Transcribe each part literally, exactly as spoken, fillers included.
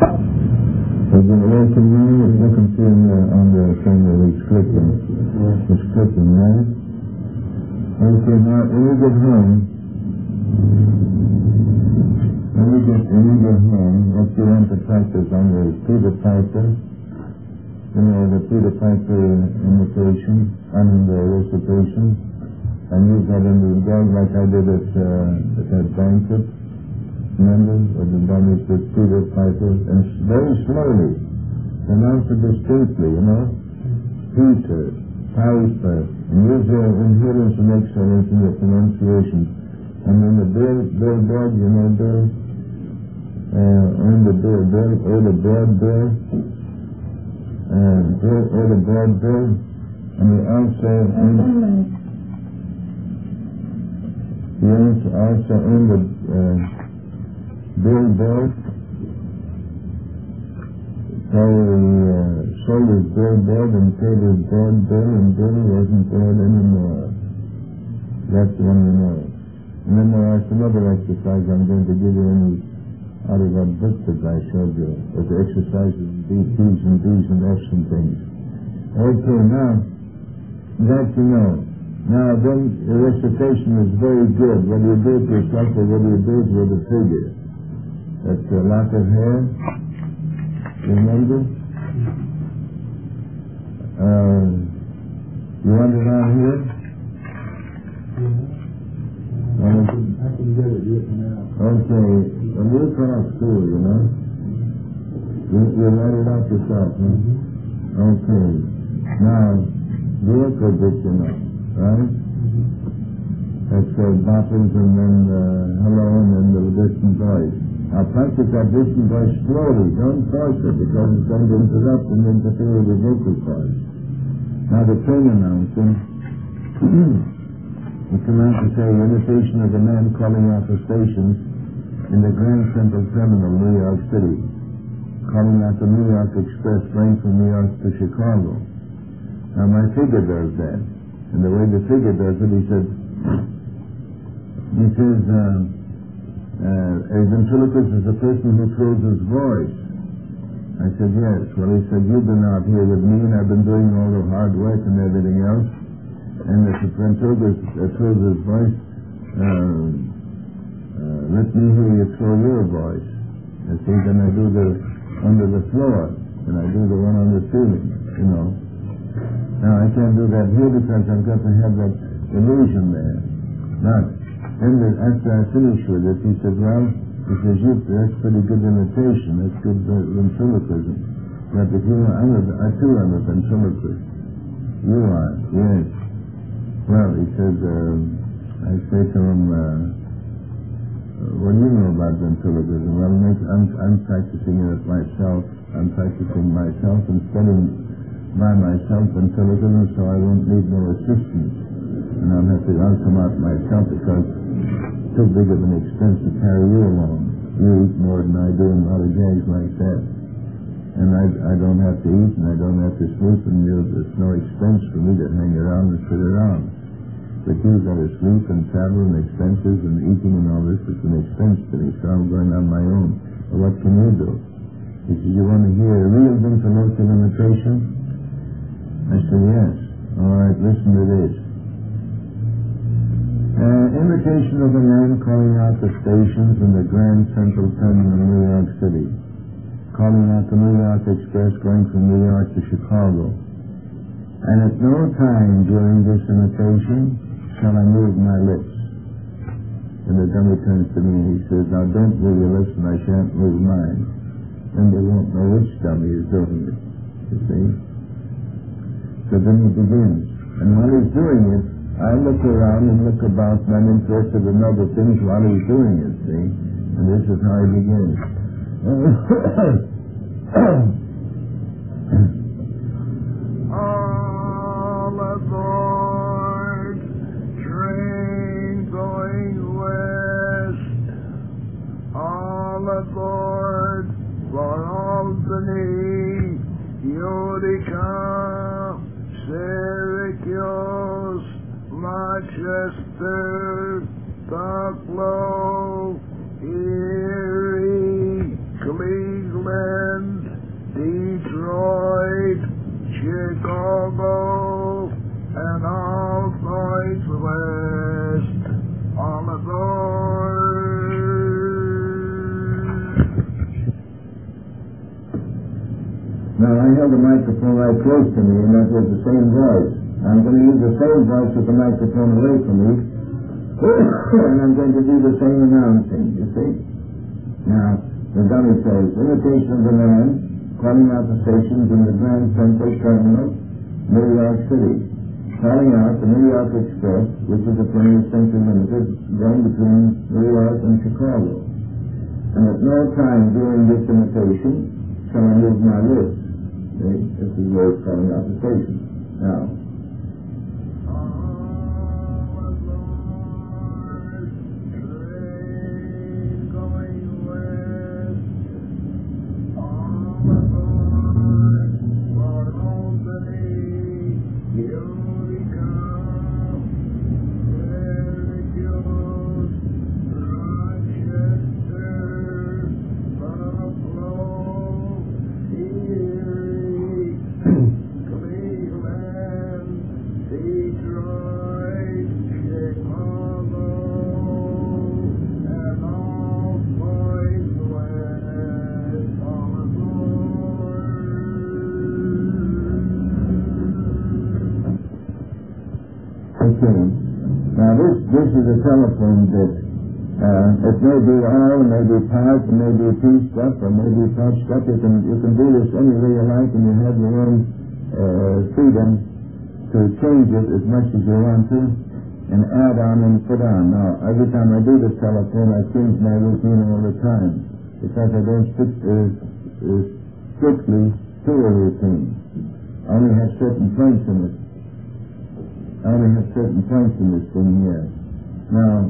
Is it working now? You can see on the, on the thing that it's clicking. It's clicking, right? Okay, now when you get home, when you get, when you get home, what you want to practice on the Peter Piper, you know, the Peter Piper imitation, I mean the recitation, and use that in the dog like I did at, uh, at that banquet. Remember, what the done it with Peter Piper, and very slowly, pronounce it distinctly, you know, Peter, Piper, and use your inhalants and exhalants in your pronunciation. And then the bill, bill, dog, you know, bill, uh, on the bill, bill, or the broad bill, uh, bill, or the broad bill, and you also, on, you also, also on the, uh, bill, bill, so the uh, shoulders bill, bill, and tables broad, bill, and bill wasn't broad anymore. That's the one you know. And then there are some other exercises I'm going to give you in the, out of that book that I showed you, with the exercises, B's and D's and F's and things. Okay, now, that you know. Now then, the recitation is very good. What do you do it yourself, or what do you do it with a figure? That's a lock of hair. Remember? Uh, you want it on here? I can get it written out. Okay. Well, we'll talk too, you know. You, you write it out yourself, huh? Mm-hmm. Okay. Now, vehicle bit, you know, right? That's uh, bottles and then uh, hello and then the distant voice. Now practice that distant voice slowly. Don't force it because it's going to interrupt and interfere with the vocal cords. Now the train announcing. You come out to say imitation of the man calling out the stations in the Grand Central Terminal, New York City, calling out the New York Express going from New York to Chicago. Now my figure does that. And the way the figure does it, he said, he says, uh, uh, a ventriloquist is a person who throws his voice. I said, yes. Well, he said, you've been out here with me and I've been doing all the hard work and everything else. And if a ventriloquist uh, throws his voice, uh, uh, let me hear you throw your voice. I see, then I do the under the floor, and I do the one on the ceiling, you know. Now, I can't do that here because I've got to have that illusion there. Now, then the, after I finish with it, he said, well, he says, you, that's pretty good imitation, that's good uh, ventriloquism. But if you are, I'm a, I too am a ventriloquist. You are, yes. Well, he said, uh, I say to him, uh, what do you know about ventriloquism? Well, make, I'm, I'm practicing it myself. I'm practicing myself and studying by myself ventriloquism, so I won't need no assistance. And I'll have to, I'll come out myself because it's too big of an expense to carry you along. You eat more than I do in a lot of gags like that. And I, I don't have to eat and I don't have to sleep, and you, there's no expense for me to hang around and sit around. But you've got to sleep and travel and expenses and eating and all this is an expense to me, so I'm going on my own. Well, what can you do? He said, you want to hear a real ventriloquial imitation? I said, yes. All right, listen to this. Uh, imitation of a man calling out the stations in the Grand Central Terminal in New York City, calling out the New York Express going from New York to Chicago. And at no time during this imitation shall I move my lips. And the dummy turns to me and he says, now don't move your lips and I shan't move mine. Then they won't know which dummy is doing it, you see. So then he begins. And while he's doing it, I look around and look about and I'm interested in other things while he's doing it, see. And this is how he begins. All aboard, train going west. All aboard for Albany, Utica, Syracuse, Rochester, Buffalo, Erie, Cleveland. Chicago, and all sides west. On the Now, I held the microphone right close to me, and that was the same voice. I'm going to use the same voice with the microphone away from me, and I'm going to do the same announcing, you see? Now, the dummy says, imitation of the man, calling out the stations in the Grand Central Terminal, New York City. Calling out the New York Express, which is a train of Central Limited, going between New York and Chicago. And at no time during this imitation shall I move my lips. See? This is where it's calling out the station. Now, Now this this is a telephone that uh, it may be all, it may be part, it may be pieced up, or may be patched up. You can you can do this any way you like, and you have your own uh, freedom to change it as much as you want to, and add on and put on. Now every time I do this telephone, I change my routine all the time because I don't stick uh, uh, strictly to a routine. I only have certain points in it. I only have certain points in this thing here. Now,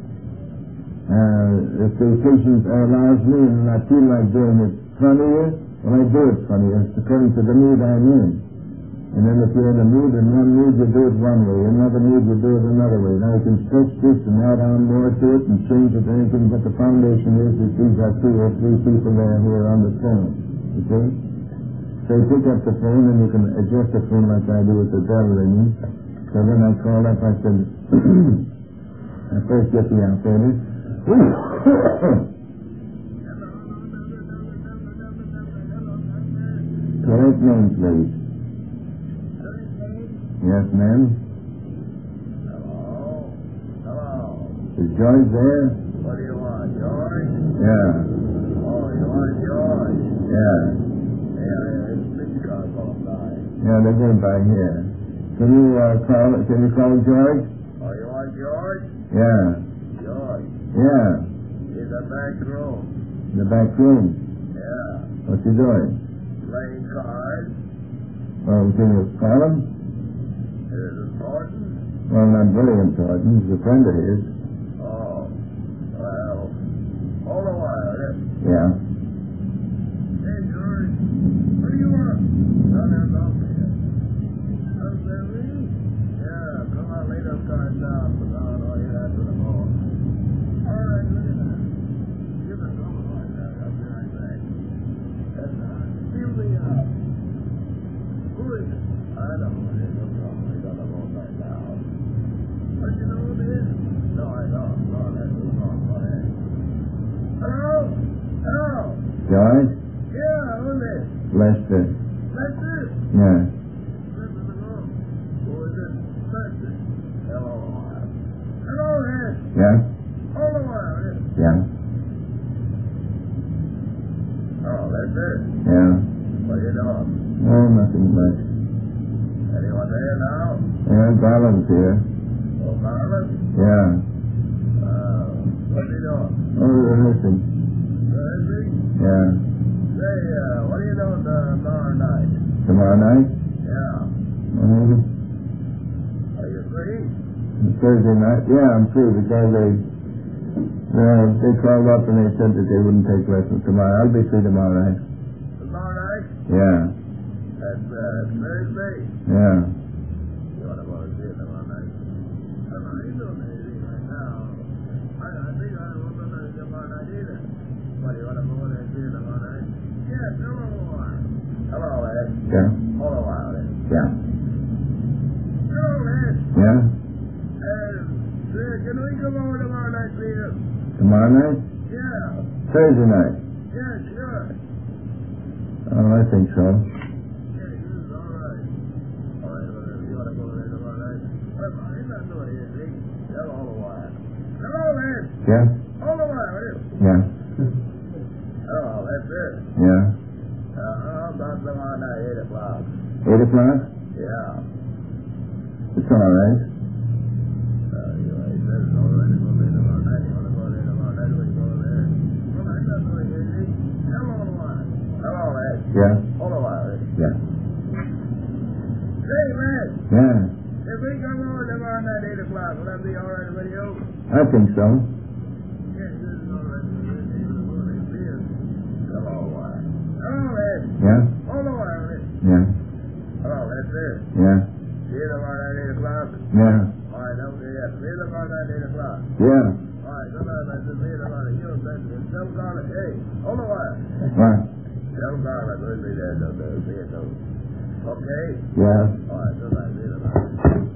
uh, if the occasion allows me and I feel like doing it funnier, well, I do it funnier. It's according to the mood I'm in. And then if you're in a mood, in one mood you do it one way, in another mood you do it another way. Now you can stretch this and add on more to it and change it to anything, but the foundation is that these are two or three people there who are on the phone. You see? So you pick up the phone and you can adjust the phone like I do with the bell ringing. So then I called up, I said, I first get the operator. Correct name, please. Yes, ma'am. Hello? Hello? Is George there? What do you want, George? Yeah. Oh, you want George? Yeah. Yeah, it's the car going by. Yeah, they're going by here. Can you uh, call? Can you call George? Oh, you want George? Yeah. George. Yeah. In the back room. In the back room. Yeah. What's he doing? Playing cards. Well, can you call him? Is it important? Well, not very important. He's a friend of his. Oh. Well. Hold a while, then. Yeah. Hey, George. What do you want? No, no, no. Yeah, come on, lay those cards down. Put on all you have to the phone. All right, look at that. Give it going like that. I'll be right back. That's not. Feel me out. Who is it? I don't know who it is. No problem. I got the phone right now. But you know who it is? No, I don't. No, that's the phone. Go ahead. Hello? Hello? George? Yeah, who's this? Lester. Lester? Yeah. Yeah? Hold a while, yes. Yeah. Oh, that's it. Yeah. What are you doing? Oh, nothing much. Anyone there now? Yeah, Garland's here. Oh, Garland? Yeah. Uh, what's he doing? Oh, rehearsing. Rehearsing? Yeah. Say, uh, what are you doing uh, tomorrow night? Tomorrow night? Yeah. Uh, Are you free? Thursday night? Yeah, I'm free because they, uh, they called up and they said that they wouldn't take lessons tomorrow. I'll be free tomorrow night. Tomorrow night? Yeah. That's, uh, Thursday? Yeah. You want to volunteer tomorrow night? I don't know, he's doing anything right now. I, I think I won't do that tomorrow night either. What, you want to volunteer tomorrow night? Yeah, come on. Hello, Ed. Yeah. Hold a while, then. Yeah. Hello, Ed. Yeah? Uh, sir, can we come over tomorrow night, please? Tomorrow night? Yeah. Thursday night? Yeah, sure. Oh, I think so. Yeah, this is all right. All right, well, if you want to go there tomorrow night. Well, he's not doing anything. Tell all the while. Hello, Ed. Yeah? All the while, will you? Yeah. Oh, that's it. Yeah. Uh-huh, about tomorrow night, eight o'clock. Eight o'clock? Yeah. It's all right. Uh, you know, he says it's all right to go there tomorrow night. You want to go there tomorrow night, we can go there. Well, I'm not doing anything. Tell all the while. Hello, Ed. Yeah? All the while, Ed. Yeah. Say, Ed. Yeah. If we come over tomorrow night, eight o'clock, will that be all right with you? I think so. Yes, this is all right. Hello, Ed. Hello, Ed. Yeah? All the while, Ed. Yeah. Hello, that's it. Yeah. See you tomorrow night, eight o'clock. Yeah. All right, don't forget. See you tomorrow night, eight o'clock. Yeah. All right, good night, man. See you tomorrow night. You know, man, tell Garland, hey, hold a while. Right. Tell Garland, we'll be there, don't they? See you soon. Okay? Yeah. All right, good night. See you tomorrow.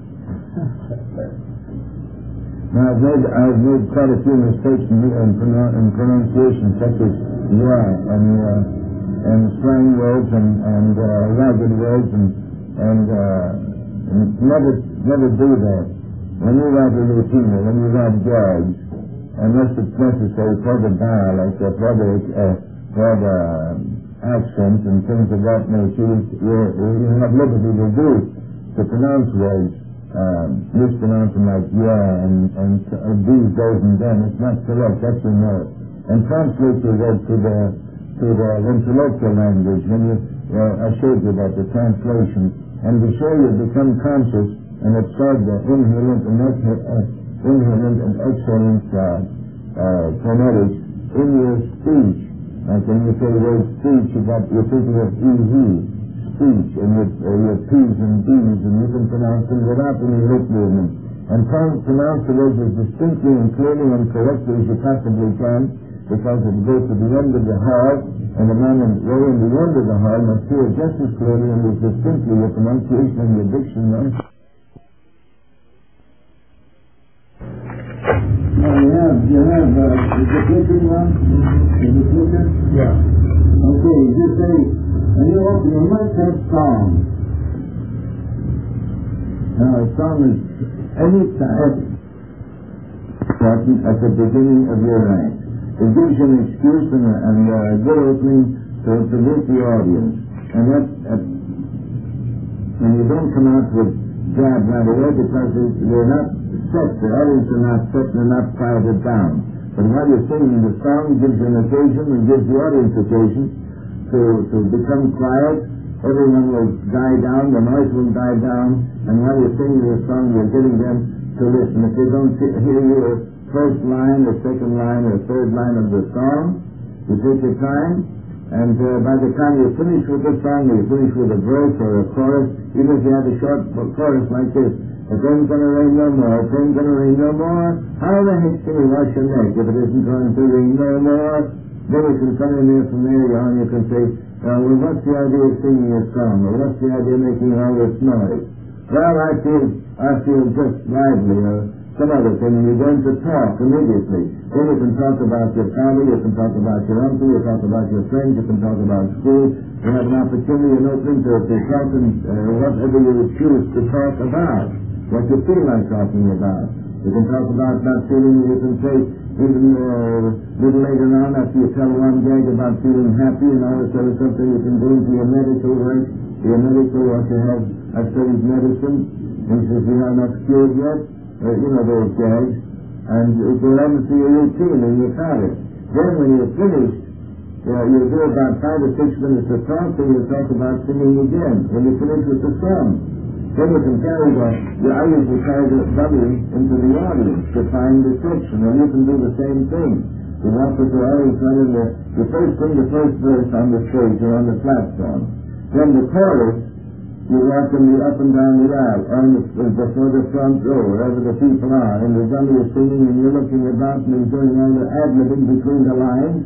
Now, I've made, I've made quite a few mistakes in, in, pronou- in pronunciation, such as yeah, and, uh, and slang words and, and uh, ragged words, and, and, uh, and never, never do that. When you write a routine, when you write gags, unless it's necessary for the dialect or for the, uh, for the accent and things of that nature, you, you have liberty to do, to pronounce words. Um, mispronounce them like yeah and, and uh, these, those, and them. It's not correct, that's your know. And translate your word to the to the intellectual language. When you, uh, I showed you about the translation, and be sure you become conscious and absorb the inhalant and exha- uh, inhalant and exhalant uh, uh, phonetics in your speech. Like when you say the word speech, you got you're thinking of e speech, and your, uh, your P's and D's, and you can pronounce them without any lip movement. And pro- pronounce the words as distinctly and clearly and correctly as you possibly can, because it goes to the end of the hall, and the man in, way in the end of the hall must hear just as clearly and as distinctly your pronunciation and your diction. Now you have, you have, uh, is the clicking one? Is the clicker? Yeah. Okay, just say, and you open your mouth, that song. Now, a song is any time important at the beginning of your act. It gives you an excuse and a, and a good opening to, to meet the audience. And that, that, when you don't come out with jab right away, because you're not set, the audience are not set, and they're not quieted down. But while you're singing the song, gives you an occasion and gives the audience occasion to, to become quiet. Everyone will die down, the noise will die down, and while you're singing the song, you're getting them to listen. If they don't hear your first line, or second line, or third line of the song, you take your time, and uh, by the time you finish with the song, or you finish with a verse or a chorus, even if you have a short chorus like this, it ain't gonna rain no more, it ain't gonna rain no more, how the heck can you wash your neck if it isn't going to rain no more? Then you can come in there from there on, you can say, uh, well, what's the idea of singing a song, or what's the idea of making all this noise? Well, I feel, I feel just lively, or some other thing, and you're going to talk immediately. Then you can talk about your family, you can talk about your uncle, you can talk about your friends, you can talk about school. You have an opportunity and opening to, to talk and uh, whatever you choose to talk about, what you feel like talking about. You can talk about not feeling, you can say, even a uh, little later on, after you tell one gag about feeling happy and all this other stuff, then you can go into your medical work, your medical, what you have, I studied medicine, and says you're not enough cured yet, uh, you know those gags, and it will end to your routine and you've had it. Then when you're finished, uh, you'll do about five or six minutes of talk, then you'll talk about singing again, when you finish with the song. Then you can carry the, the I usually carry the dummy into the audience to find the section, and you can do the same thing. You walk with the audience right in the, the first thing, the first verse on the stage or on the platform. Then the chorus, you walk them up and down the aisle, on the, before the front row, wherever the people are, and the dummy is singing, and you're looking about and he's doing all the ad-libbing between the lines,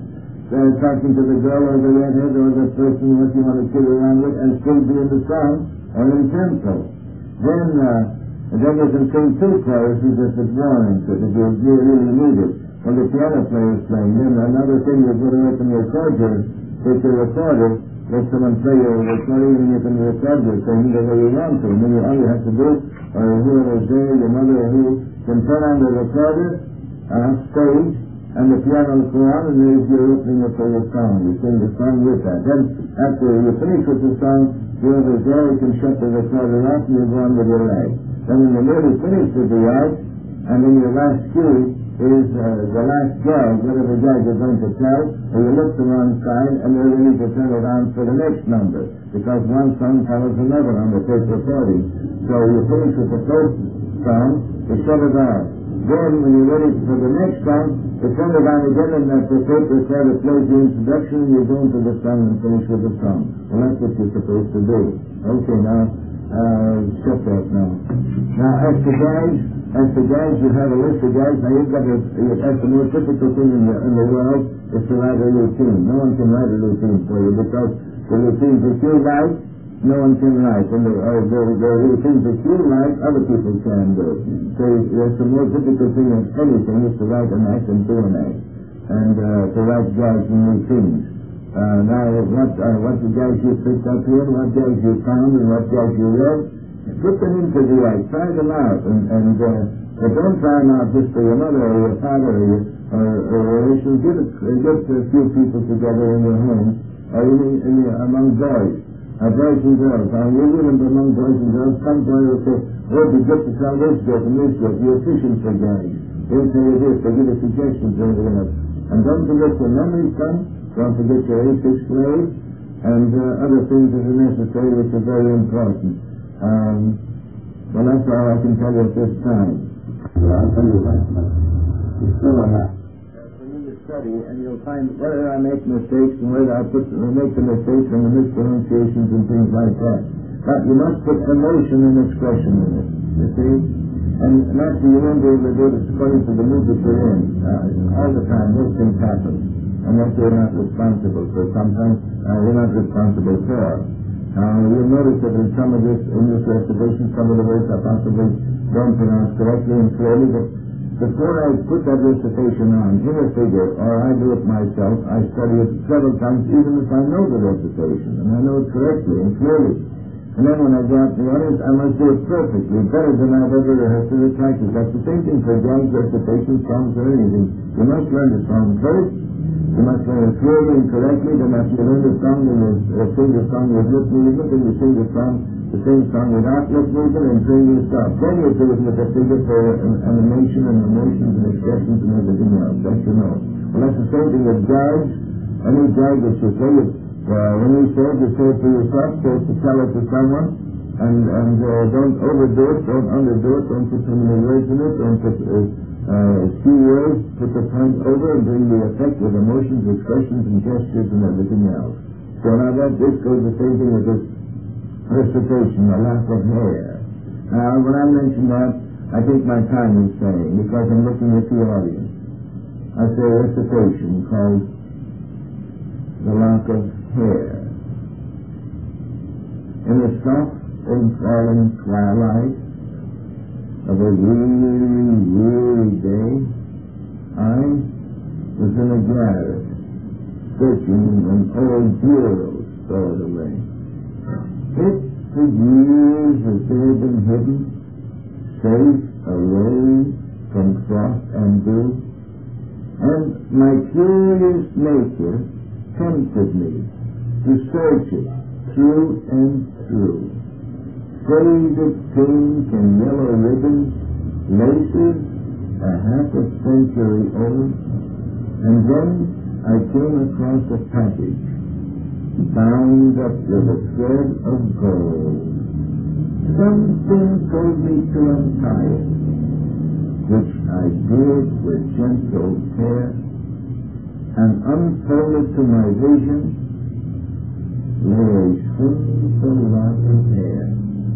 uh, talking to the girl or the redhead or the person what you want to kid around with and still be in the song or in tempo. Then, uh, then you can sing two choruses if it's warranted, if you really need it. When the piano player is playing, then another thing you've got to open your record your, with your recorder, let someone play your recording and you can record your thing the way you want to. And then you, all you have to do, or whoever's there, your mother or who, can turn on the recorder, uh, stage, and the piano will go on, and there's your opening up for your song. You sing the song with that. Then, after you finish with the song, whoever's there, you can shut the recorder off and you go on with your leg. Then when you're nearly finished with the art, and then your last cue is uh, the last gag, whatever gag you're going to tell, or you look to one side, and you're ready to turn it on for the next number, because one song follows another on the tape recording. So you finish with the first song, you shut it off. Then, when you're ready for the next song, you turn it on again, and that the tape recorder plays the introduction, and you go into the song and finish with the song. Well, that's what you're supposed to do. Okay, now, uh, shut that now. Now, as to guys, as to guys, you have a list of guys. Now, you've got to, that's the most difficult thing in the, in the world, is to write a routine. No one can write a routine for you, because the routines that you write, no one can write. And the, uh, the, the routines that you write, other people can do. So it's the most difficult thing of anything is to write an act and do an act. And uh, to write guys and routines. Uh, now, what, uh, what the guys you picked up here, what guys you found, and what guys you read, put them into the act, try them out, and, and uh, but don't try them out just for your mother or your father or your or, or relations. Get a, get a few people together in your home, or in, in, in, among boys, uh, boys and girls. Now, you're living among boys and girls, some boy will say, oh, you get to tell this joke and this joke, you're fishing for guys. They'll tell you this, they give you suggestions or whatever. And don't forget your memory come, don't forget your A six grade, and uh, other things that are necessary, which are very important. Um, well, that's all I can tell you at this time. Yeah, I'll tell you that, but it's still a lot. For you to study, and you'll find whether I make mistakes and whether I put or make the mistakes and the mispronunciations and things like that. But you must put emotion and expression in it, you see? And naturally, you won't be able to do it according to the mood that you're in. Uh, all the time, those things happen. And that you're not responsible for. Sometimes uh, you're not responsible for. Uh, you'll notice that in some of this, in this recitation, some of the words I possibly don't pronounce correctly and clearly, but before I put that recitation on in a figure, or I do it myself, I study it several times, even if I know the recitation, and I know it correctly and clearly. And then when I go out to the audience, I must do it perfectly, better than I've ever rehearsed it or practiced. That's the same thing for jazz recitations, songs, or anything. You must learn the song first. You must learn it clearly and correctly. Then after you learn the song, then you uh, sing the song with lip movement, and you sing the song, the same song without lip movement, and sing your stuff. Then you do it with a figure for an animation and emotions and expressions and everything else. That you know. Well, that's the same thing with jazz. Any jazz that you say, it, uh, when you say it, you say it to yourself, say it to tell it to someone, and, and uh, don't overdo it, don't underdo it, don't put too many words in it, don't put uh, uh, few words, put the point over and bring the effect with emotions, expressions, and gestures and everything else. So now that this goes the same thing with this recitation, the lack of hair. Now, when I mention that, I think my time is saying, because I'm looking at the audience. I say a recitation called the lack of hair. In the soft and falling twilight of a weary, weary day, I was in a garret, searching an old bureau stored away. It for years has there been hidden, safe away from frost and dew, and my curious nature tempted me to search it through and through. Faded pink and yellow ribbons, laces a half a century old, and then I came across a package bound up with a thread of gold. Something told me to untie it, which I did with gentle care, and unfolded to my vision lay a simple lock of hair.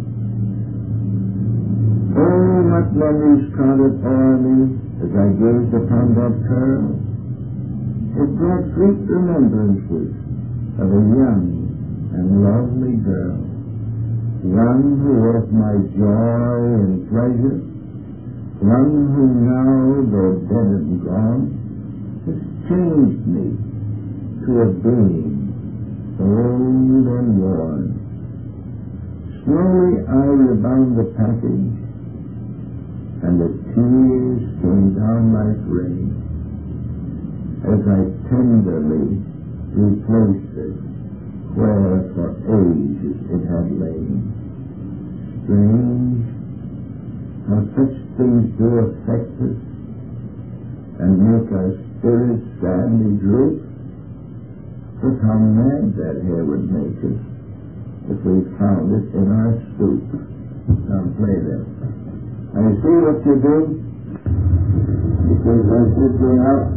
Oh, what memories crowded o'er me as I gazed upon that curl. It brought sweet remembrances of a young and lovely girl, one who was my joy and pleasure, one who now, though dead and gone, has changed me to a being old and worn. Slowly I rebound the package, and the tears came down like rain as I tenderly replaced it where for ages it had lain. Strange how such things do affect us and make our spirits sadly droop, but how mad that hair would make us if we found it in our soup. Now play that. Now you see what you do? Because I said to him out.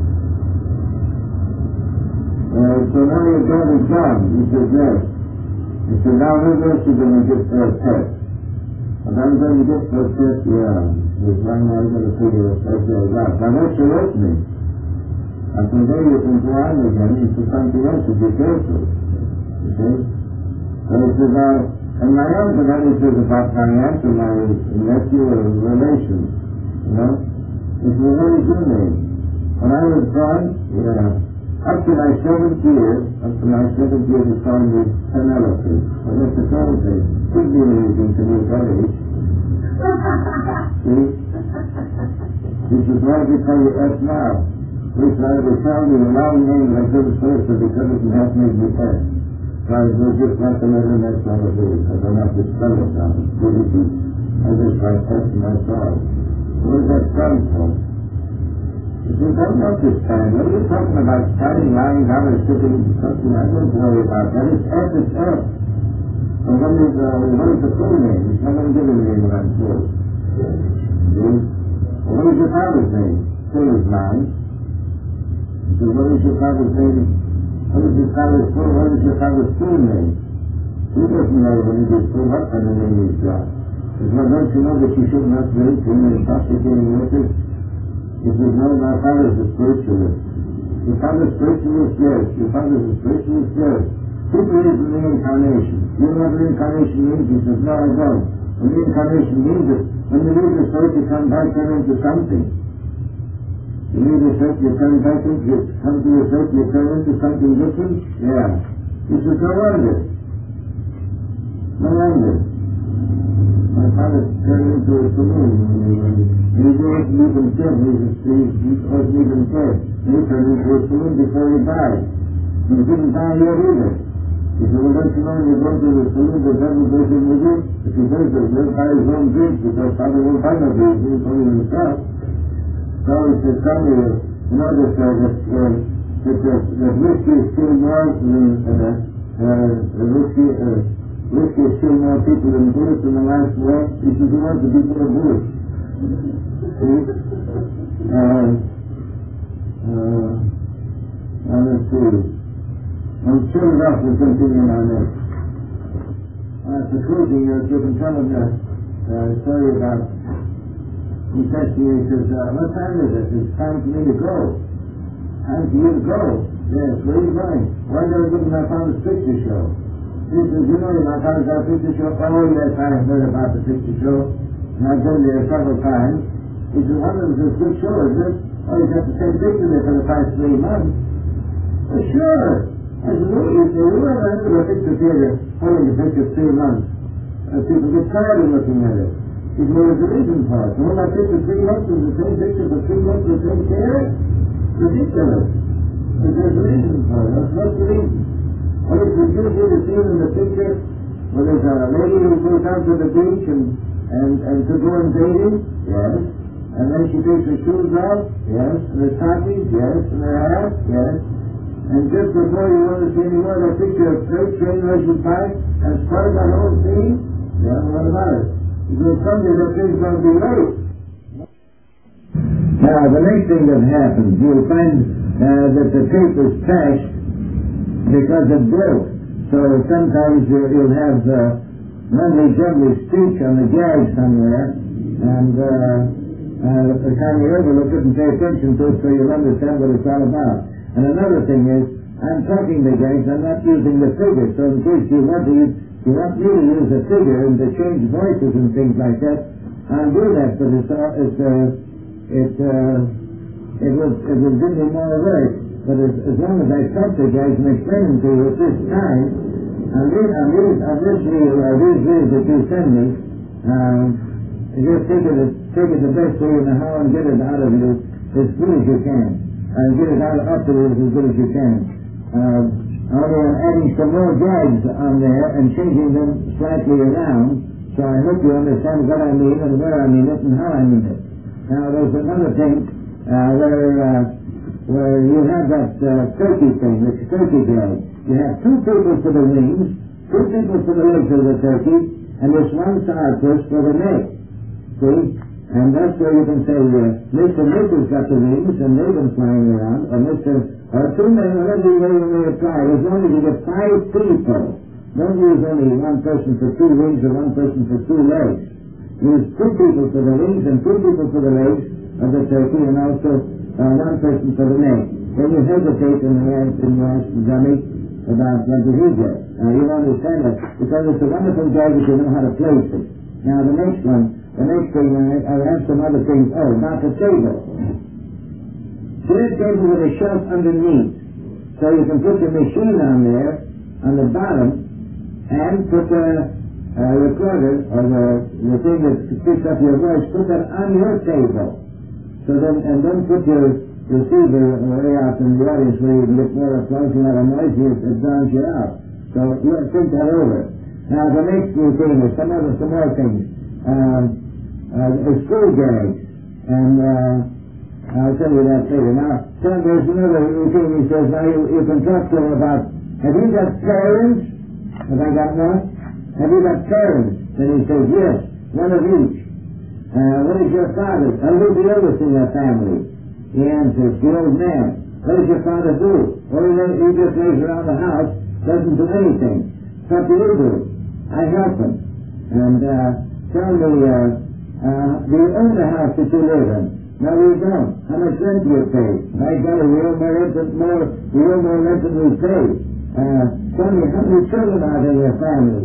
Uh, so now your job is done. You said yes. You said now who else are you going to get for a test? And I'm going to get for a test, yeah. This one I'm going to figure a test like that. Now what you wrote me? I can tell you can go on again into something else if you're careful. You see? And it says, uh, and my uncle, that is says about my aunt and my nephew or relations, you know? He said, what is your name? When I was born, yeah, up to my seventh year, up to my seventh year, they called me Penelope. Well, that's the total thing. Could be anything to me at that age. See? He says, why do we call you S now? Which I would tell me a long name that I couldn't search for because it has made me S. So I was just like the letter next on the page. I don't have to spell it now. I just write S in my thought. Where does that come from? He says, don't understand. What are you talking about? Starting lying down or sitting into something? I don't worry about that. It's S, it's S. And what is, uh, what is the full name? He's not going to give me a name when I'm told. See? Well, what is your father's name? Still is mine. He says, what is your father's name? What is your father's full? What is your father's full name? He doesn't know when he gets full up on the name he's got. He says, well, don't you know that you shouldn't have to wait till you're intoxicating with it? He says, no, my father's a spiritualist. Your father's spiritualist? Yes. Your father's a spiritualist? Yes. Who believes in reincarnation? You know what reincarnation means? He says, no, I don't. And reincarnation means that when you leave the soul, you come back into something. You leave the soul, you come back into, you come to your soul, you turn into something different? Yeah. He says, no wonder. No wonder. My father turned into a saloon. He wasn't even dead. He wasn't even dead. He turned into a saloon before he died. He didn't die yet either. He said, well, don't you know when you go to the saloon, the devil goes in with you? If he does, he'll buy his own drink because father won't buy no drink. He's only himself. So he said, tell me, you know, that, uh, that, uh, that, uh, that whiskey is still more than, uh, uh, whiskey, uh, whiskey is still more people than bullets in the last war. He says, who wants to be full of bullets? See? Uh, uh, now let's see. I'm sure enough we'll continue on this. Uh, for closing, uh, you can tell him a uh, story about, he says to me, he says, uh, what time is it? It's time for me to go. Time for you to go. Yes, where are you going? Why did I give you my father's picture show? He says, you know my father's got a picture show? Oh, yes, I have heard about the picture show. And I've been there several times. He says, one of them is a good show, isn't it? Oh, you've got the same picture there for the past three months. Well, sure. I said, well, you say, we were into a picture theater holding the picture three months. Uh, people get tired of looking at it. He said, well, there's a reason for it. Hold that picture three months is the same picture for three months with the same theater? Ridiculous. But there's a reason for it. What's, what's the reason? Well, it's as usual to see in the picture where there's a lady who goes down to the beach and, and, and to go and dating, yes. And then she takes her shoes off, yes. And her stockings, yes. And her hat, yes. And just before you want to see any more, they picture a freight train rushing by and spoil that whole scene. Yeah, what about it? Because someday that thing's going to be late. Now, the next thing that happens, you'll find uh, that the tape is trashed because it broke. So sometimes you'll, you'll have uh, Monday jumbly streak on the gag somewhere, and uh, uh, the time you overlook it and pay attention to it so you'll understand what it's all about. And another thing is, I'm talking to guys, I'm not using the figure, so in case you want to use, you want me to use a figure and to change voices and things like that, I'll do that, but it's, uh, it's, uh, it, uh, it will, it will give me more work. But as, as long as I talk to guys and explain them to you at this time, on these, on these, on this reel, or these reels that you send me, um, just take it, take it the best way you know how and get it out of you as good as you can. And get it out up to you as good as you can. Uh, although I'm adding some more gags on there and changing them slightly around, so I hope you understand what I mean and where I mean it and how I mean it. Now there's another thing uh, where uh, where you have that uh, turkey thing, the turkey gag. You have two people for the wings, two people for the legs of the turkey, and this one sourpuss for the neck. See? And that's where you can say, uh, Mister Nick has got the wings and they've been flying around, or Mister or two men, whatever way you may apply, as long as you get five people. Don't use only one person for two wings or one person for two legs. Use two people for the wings and two people for the legs of the turkey, and also uh, one person for the neck. Then you hesitate and you ask, and you ask the dummy about what did he get. Now you understand that, because it's a wonderful gag if you know how to place it. Now the next one, the next thing, I, I have some other things. Oh, about the table. Put a table with a shelf underneath, so you can put your machine on there, on the bottom, and put the uh, recorder, or the, the thing that picks up your voice, put that on your table. So then, and then put your receiver way out in the audience where you can get more applause and not a noise, it drowns you out. So you think that over. Now the next new thing is some other, some more things. Uh, uh, school gags, and uh, I'll tell you that later. Now, so there's another thing he says, now you, you can talk to him about, have you got parents? Have I got what? Have you got parents? Then he says, yes, one of each. Uh, what is your father? Uh, who's the eldest in your family? He answers, the old man. What does your father do? Well, he, he just lays around the house, doesn't do anything. What do you do? I help him. And uh, tell me, uh, uh, do you own the house that you live in? No, we don't. How much rent do you pay? My God, we owe more rent than more, we owe more rent than we pay. Uh, tell me, how many children are there in your family?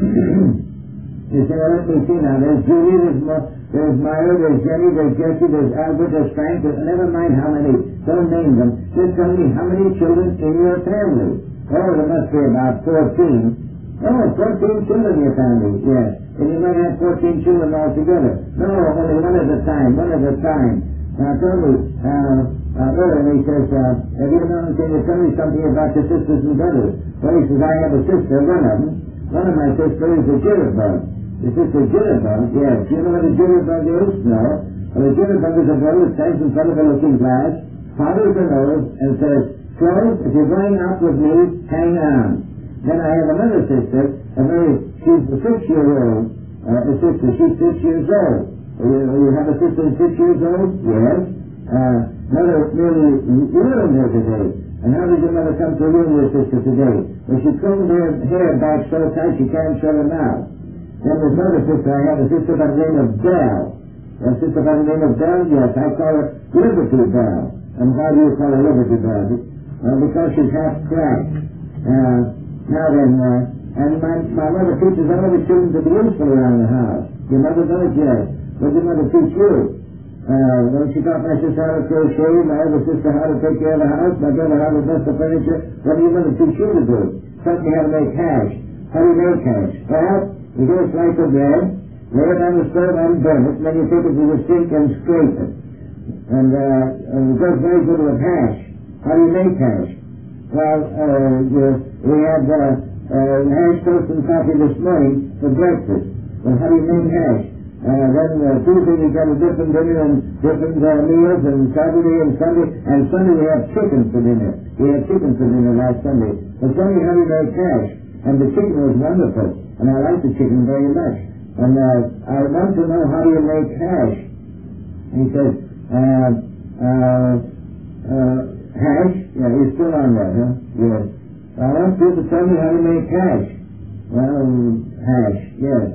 You say, well, let me see now. There's Julie, there's, Mo, there's Myra, there's Jenny, there's Jessie, there's Albert, there's Frank. There's, never mind how many. Don't name them. Just tell me how many children in your family. Oh, there must be about fourteen. Oh, fourteen children in your family, yes. And you might have fourteen children altogether. No, only one at a time, one at a time. Now tell me, uh, uh, brother, and he says, uh, have you known, can you tell me something about your sisters and brothers? Well, he says, I have a sister, one of them. One of my sisters is a jitterbug. Is this a jitterbug? Yes. Do you know what a jitterbug is? No. Well, a jitterbug is a boy who stands in front of a looking glass, powders her nose, and says, Close, if you're going out with me, hang on. Then I have another sister, a very, she's a six-year-old, uh, a sister, she's six years old. You, you have a sister who's six years old? Yes. Uh, mother nearly ruined her today. And how did your mother come to ruin your sister today? Well, she combed her hair back so tight she can't shut her mouth. Then there's another sister I have, a sister by the name of Belle. A sister by the name of Belle? Yes, I call her Liberty Belle. And why do you call her Liberty Belle? Uh, because she's half cracked. Uh, now then, uh, and my, my mother teaches all the children to be useful around the house. Your mother does, yes. What did your mother teach you? Uh, when she taught my sister how to crochet, my other sister how to take care of the house, my brother how to dust the furniture, what do you mother teach you to do? Taught me how to make hash. How do you make hash? Well, you get a slice of bread, lay it on the stove and burn it, and then you take it to the sink and scrape it. And, uh, and it goes very good with hash. How do you make hash? Well, uh, we had, uh, uh, hash toast and coffee this morning for breakfast. Well, how do you make hash? Uh, then uh, Tuesday we got a different dinner and different uh, meals, and Saturday and Sunday, and Sunday we have chicken for dinner. We had chicken for dinner last Sunday. But Sunday, how do you make hash? And the chicken was wonderful, and I like the chicken very much. And uh, I want to know, how do you make hash? And he says, uh, uh, uh, hash? Yeah, he's still on that, huh? Yes. I want you to tell me how to make hash. Well, hash, yes.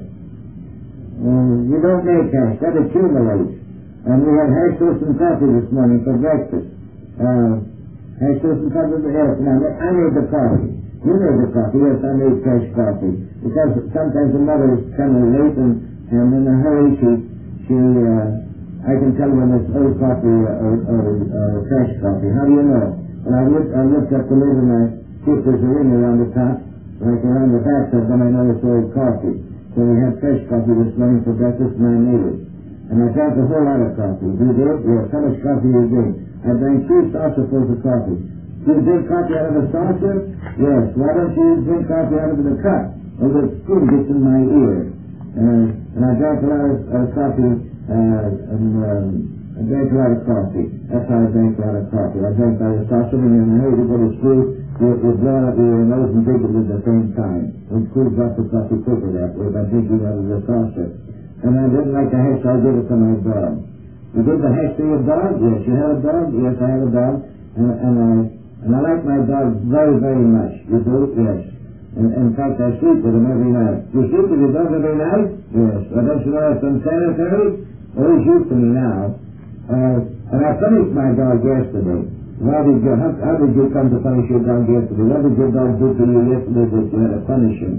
Um, you don't make hash, that accumulates. And we had hash toast and coffee this morning for breakfast. Uh, I said, because of the yes, and I made, I made the coffee. You made the coffee. Yes, I made fresh coffee. Because sometimes the mother is kind of late and, and in a hurry, she, she, uh, I can tell when it's old coffee or, or, or, or fresh coffee. How do you know? Well, I looked, I looked up the lid and I see if there's a ring around the top, like around the back, so then I know it's old coffee. So we had fresh coffee this morning for breakfast and I made it. And I drank a whole lot of coffee. You did? Yes. How much coffee you drink? I drank two saucerfuls of coffee. Do you drink coffee out of a saucer? Yes. Why don't you drink coffee out of the cup? Well, the spoon gets in my ear. Uh, and I drank a lot of uh, coffee, uh, and um, I drank a lot of coffee. That's how I drank a lot of coffee. I drank out of a saucer, and then I hurried to go to school. It would blow out your nose and drink it at the same time. It cools off the coffee quicker that way by drinking out of the saucer. And I didn't like the hash, so I gave it to my dog. You did the hash to your dog? Yes. You had a dog? Yes, I had a dog. And, and I and I like my dog very, very much. You do? Yes. And, in fact, I sleep with him every night. You sleep with your dog every night? Yes. Well, don't you know it's unsanitary? Well, he's used to me now. Uh, and I punished my dog yesterday. Why did you, how, how did you come to punish your dog yesterday? What did your dog do to you yesterday that you had to punish him?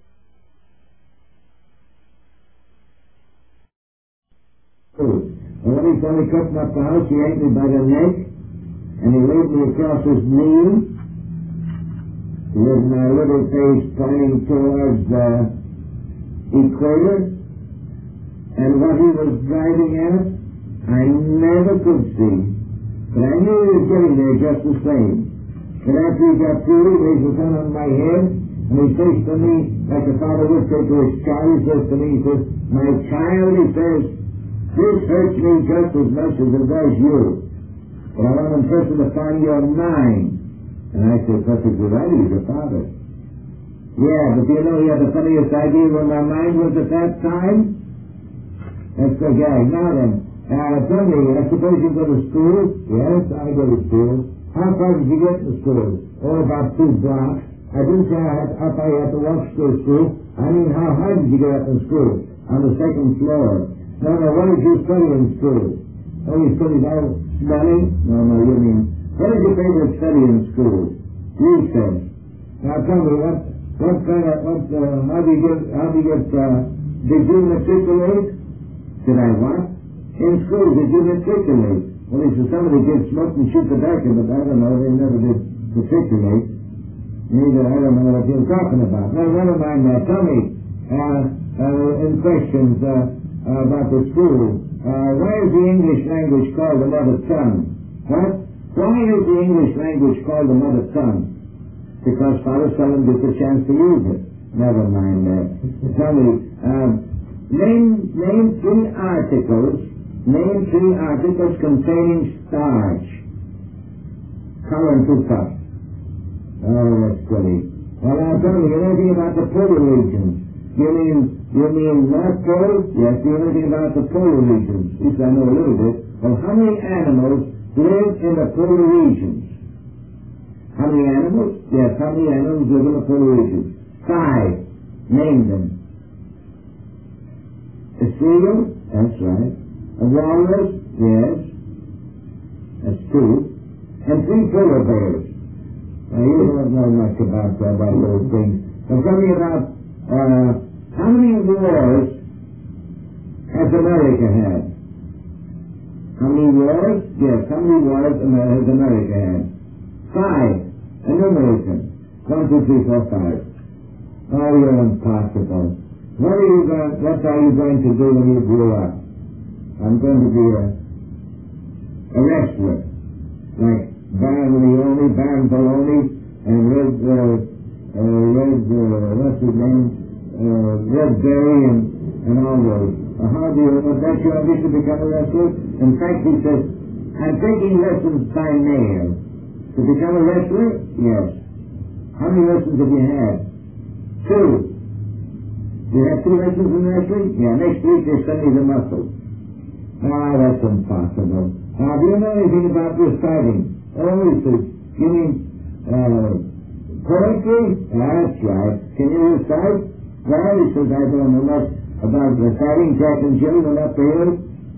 And when he finally cut up the house, he ate me by the neck, and he laid me across his knee, with my little face pointing towards the equator, and what he was driving at, I never could see, but I knew he was getting there just the same. And after he got through, he raised his hand on my head, and he says to me, like a father would say to his child, he says to me, he says, my child, he says, this hurts me just as much as it does you. But I want him first to find your mind. And I said, perfectly right, he's your father. Yeah, but do you know he had the funniest idea when my mind was at that time? That's the guy. Now then, uh, tell me, I suppose you go to school? Yes, I go to school. How far did you get to school? Oh, about two blocks. I didn't say I had, how far you had to walk to school. I mean, how high did you get up in school? On the second floor. No, no, what did you study in school? Oh, you studied all spelling? No, no, you mean, what is your favorite study in school? Recess. Now tell me, what, what kind of, what, uh, how do you get, how do you get, uh, did you matriculate? Did I what? In school, did you matriculate? Well, he said, somebody did smoke and shoot tobacco, but I don't know, they never did matriculate. Neither, I don't know what you're talking about. No, never mind that. Tell me, uh, uh, in questions, uh, Uh, about the school. Uh, why is the English language called the mother tongue? What? Why is the English language called the mother tongue? Because Father seldom gets a chance to use it. Never mind that. Tell me, um, name, name three articles, name three articles containing starch. Color and two cups. Oh, that's silly. Well, now tell me, you know anything about the polar regions? You mean, you mean North Pole? Yes, you know anything about the polar regions? At least I know a little bit. Well, how many animals live in the polar regions? How many animals? Yes, how many animals live in the polar regions? Five. Name them. A seagull? That's right. A walrus? Yes. That's two. And three polar bears. Now, you don't know much about, uh, about those things. But tell me about Uh, how many wars has America had? How many wars? Yes, how many wars has America had? Five. Enumerate them. One, two, three, four, five. Oh, you're impossible. What are you going, what are you going to do when you grow up? I'm going to be a, a wrestler. Like Baron Leone, Baron Baloney, and Red, uh, uh, Red, uh, what's his name? Uh, Red Berry and, and all those. Uh, how do you, was that your ambition to become a wrestler? In fact, he says, I'm taking lessons by mail. To become a wrestler? Yes. How many lessons have you had? Two. You have two lessons in wrestling? Yeah, next week they send me the muscles. Ah, that's impossible. Now, do you know anything about this fighting? Oh, he says, you mean, uh, poetry? That's right. Can you recite? Well, he says, I don't know much about the fighting. Jack and Jill went up the hill,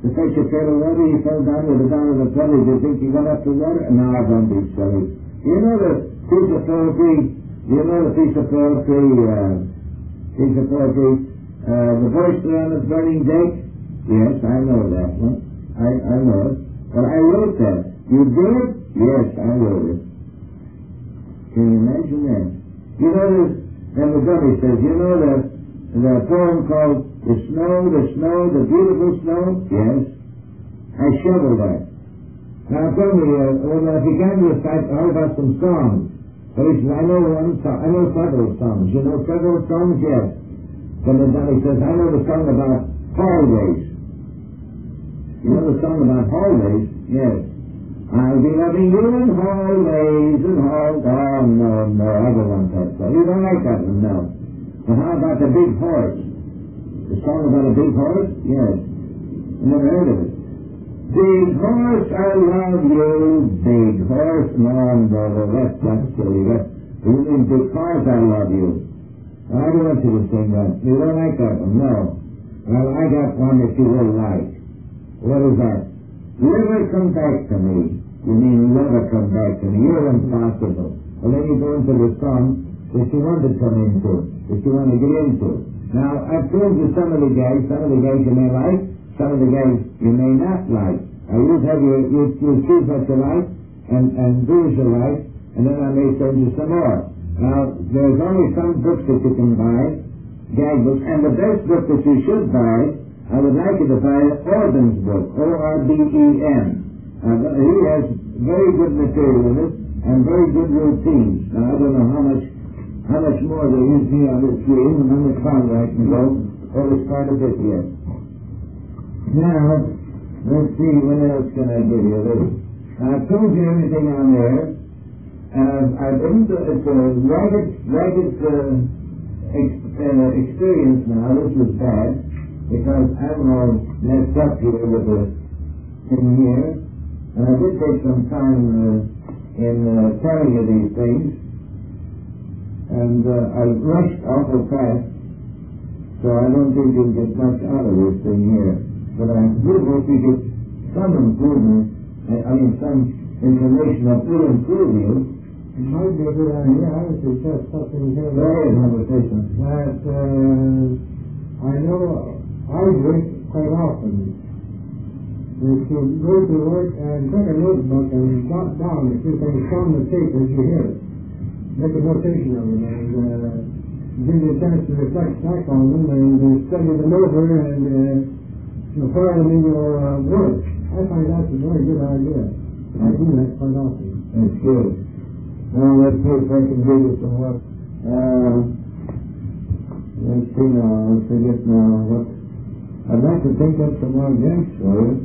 to fetch a pail of water, he fell down with the down of the puddle. Do you think he got up to water? No, don't be silly. You know the piece of poetry, you know the piece of poetry, uh, piece of poetry, uh, the voice around the burning deck? Yes, I know that one. I, I know it. But I wrote that. You did? Yes, I wrote it. Can you imagine that? You know this, and the dummy says, you know the, the poem called The Snow, the Snow, the Beautiful Snow? Yes. I shoveled that. Now tell me, uh, when I began to recite, how about some songs? For instance, I know one song, I know several songs. You know several songs? Yes. Then the dummy says, I know the song about hallways. You know the song about hallways? Yes. I'll be loving you in hallways and halls. Oh, no, no, I don't want that song. You don't like that one? No. Well, how about the big horse? The song about a big horse? Yes. I never heard of it. Big horse, I love you. Big horse. No, no, no, that's not silly. That's, you mean because I love you. I don't want you to sing that. You don't like that one? No. Well, I got one that you will like. What is that? Never come back to me. You mean never come back to me. You're impossible. Well, then you go into the song that you want to come into, that you want to get into. Now, I've told you some of the guys, some of the guys you may like, some of the guys you may not like. Now, you have your, you, you choose what you like, and, and do as you like, and then I may send you some more. Now, there's only some books that you can buy, gag books, and the best book that you should buy, I would like you to buy Orban's book, O R B E N. Uh, he has very good material in it, and very good routines. Now, I don't know how much how much more there is here on this screen, and on the phone right now, or it's part of it yet. Now, let's see, what else can I give you? This. I've told you everything on there, and I've, I've been to, it's a ragged, ragged uh, ex, uh, experience now. This was bad, because I'm all messed up here with the thing here, and I did take some time uh, in uh, telling you these things, and uh, I rushed awful fast, so I don't think you'll get much out of this thing here. But I do hope you get some improvement, I mean some information that will improve you. It might be a good idea. I would suggest something here. Go ahead, conversation. That uh, I know I drink quite often. If you go to work and take a notebook and jot down a few things from the tape as you hear it. Make a notation of it and uh, give you a chance to reflect back on them and uh, study them over and uh, apply them in your uh, work. I find that's a very good idea. I do that quite often. That's good. Now let's see if I can give you some work. Uh, let's see now, I forget now what. I'd like to think up some more games for you.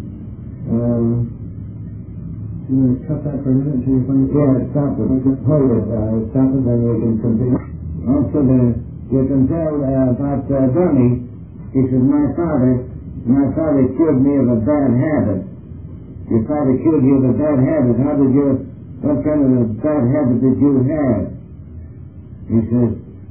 Um, You want to cut that for a minute until you find it? Yeah, stop it. Hold it. Uh, stop it, then you can continue. Also, the, you can tell uh, about uh, Bunny. He says, my father, my father cured me of a bad habit. Your father cured you of a bad habit. How did you, what kind of a bad habit did you have? He says,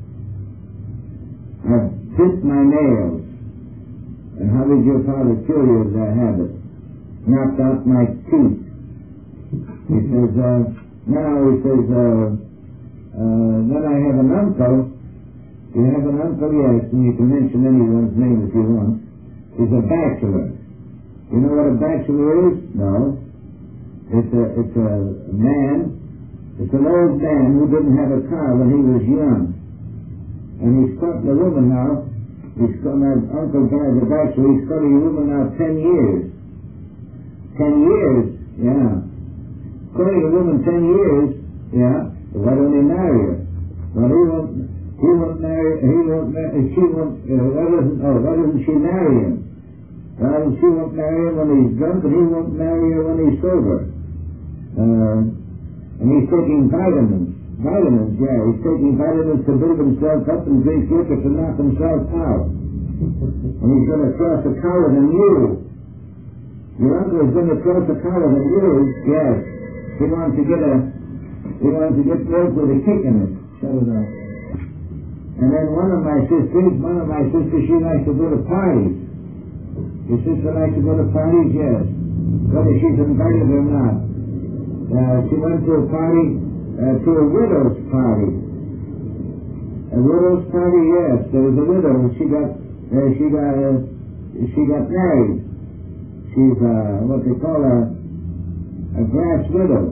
I bit my nails. And how did your father cure you of that habit? Knocked out my teeth. He says, uh, now he says, uh, uh, then I have an uncle. You have an uncle, yes, and you can mention anyone's name if you want. He's a bachelor. You know what a bachelor is? No. It's a, it's a man, it's an old man who didn't have a car when he was young. And he's caught a woman now. He's got my uncle died a bachelor. He's caught a woman now ten years. Ten years, yeah. Courting a woman ten years, yeah, why don't he marry her? Well, he won't, he won't marry, he won't marry, she won't, uh, why doesn't, oh, why doesn't she marry him? Well, she won't marry him when he's drunk, and he won't marry her when he's sober. Uh, and he's taking vitamins. Vitamins, yeah, he's taking vitamins to build himself up and drink liquor to knock himself out. And he's going to cross a car with a mule. Your uncle is going to cross a car with a mule, yes. He wanted to get a, he wanted to get milk with a kick in it. Shut it up. And then one of my sisters, one of my sisters, she likes to go to parties. You Your sister likes to go to parties? Yes. Whether she's invited or not. Uh, she went to a party, uh, to a widow's party. A widow's party, yes. There was a widow. She got, uh, she got, uh, she got married. She's uh, what they call a, a grass widow.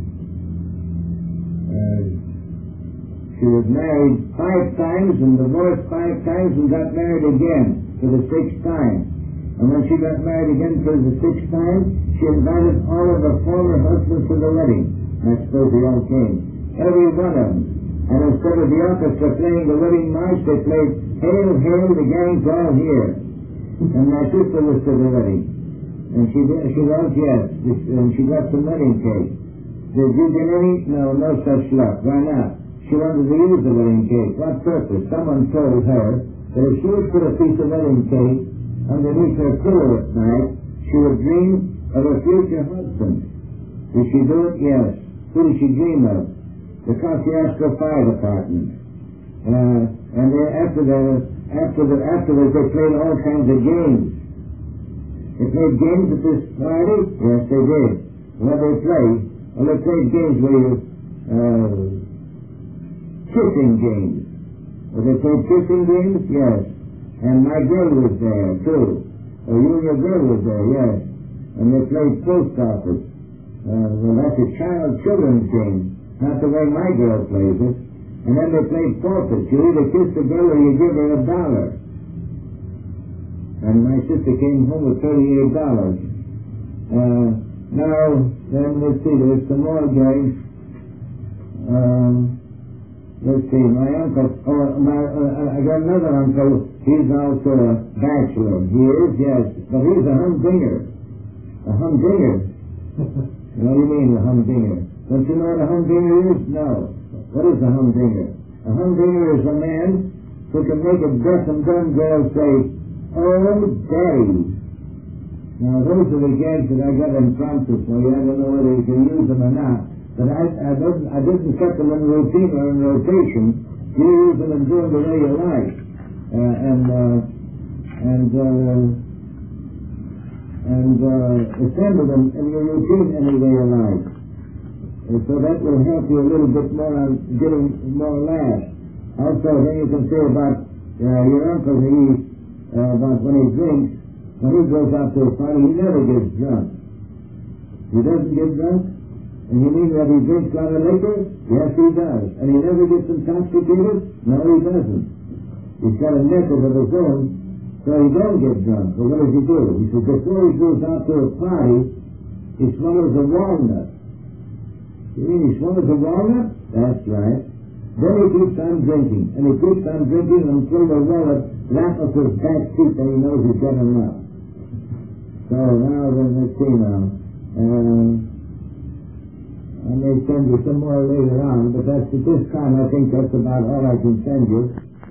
Uh, she was married five times and divorced five times and got married again for the sixth time. And when she got married again for the sixth time, she invited all of her former husbands to the wedding. And I suppose they all came. Every one of them. And instead of the orchestra playing the wedding march, they played Hail, Hail, the gang's all here. And my sister was to the wedding. And she did, she was, yes. And she got some wedding cake. Did you get any? No, no such luck. Why not? She wanted to use the wedding cake. What purpose? Someone told her that if she would put a piece of wedding cake underneath her pillow at night, she would dream of her future husband. Did she do it? Yes. Who did she dream of? The Kosciuszko Fire Department. Uh, and they, after the, after the, afterwards they played all kinds of games. They played games at this party? Yes, they did. What they played? Well, they played games where you, uh, kissing games. Well, they played kissing games? Yes. And my girl was there, too. Or you and your girl was there, yes. And they played post office. Uh, well, that's a child children's game. Not the way my girl plays it. And then they played forfeit. You either kiss the girl or you give her a dollar. And my sister came home with thirty-eight dollars. Uh, now, then, let's see, there's some more games. Um, let's see, my uncle, oh, my, uh, I got another uncle. He's also a bachelor. He is, yes, but he's a humdinger. A humdinger? What do you mean, a humdinger? Don't you know what a humdinger is? No. What is a humdinger? A humdinger is a man who can make a deaf and dumb girl say, "Oh, Daddy." Now, those are the gags that I got impromptu for you. I don't know whether you can use them or not. But I, I, didn't, I didn't set them in routine or in rotation. You use them and do them the way you like. Uh, and, uh, and, uh, and, uh, assemble them in your routine any way you like. And so that will help you a little bit more on getting more laughs. Also, then you can say about uh, your uncle, he, uh, about when he drinks, when he goes out to a party, he never gets drunk. He doesn't get drunk? And you mean that he drinks a lot of liquor? Yes, he does. And he never gets intoxicated? No, he doesn't. He's got a method of his own, so he don't get drunk. So what does he do? He says, before he goes out to a party, he swallows a walnut. You mean he swallows a walnut? That's right. Then he keeps on drinking. And he keeps on drinking until the wallet rattles his back teeth and he knows he's got enough. So now then, let's see now. Um, I may send you some more later on, but that's at this time I think that's about all I can send you.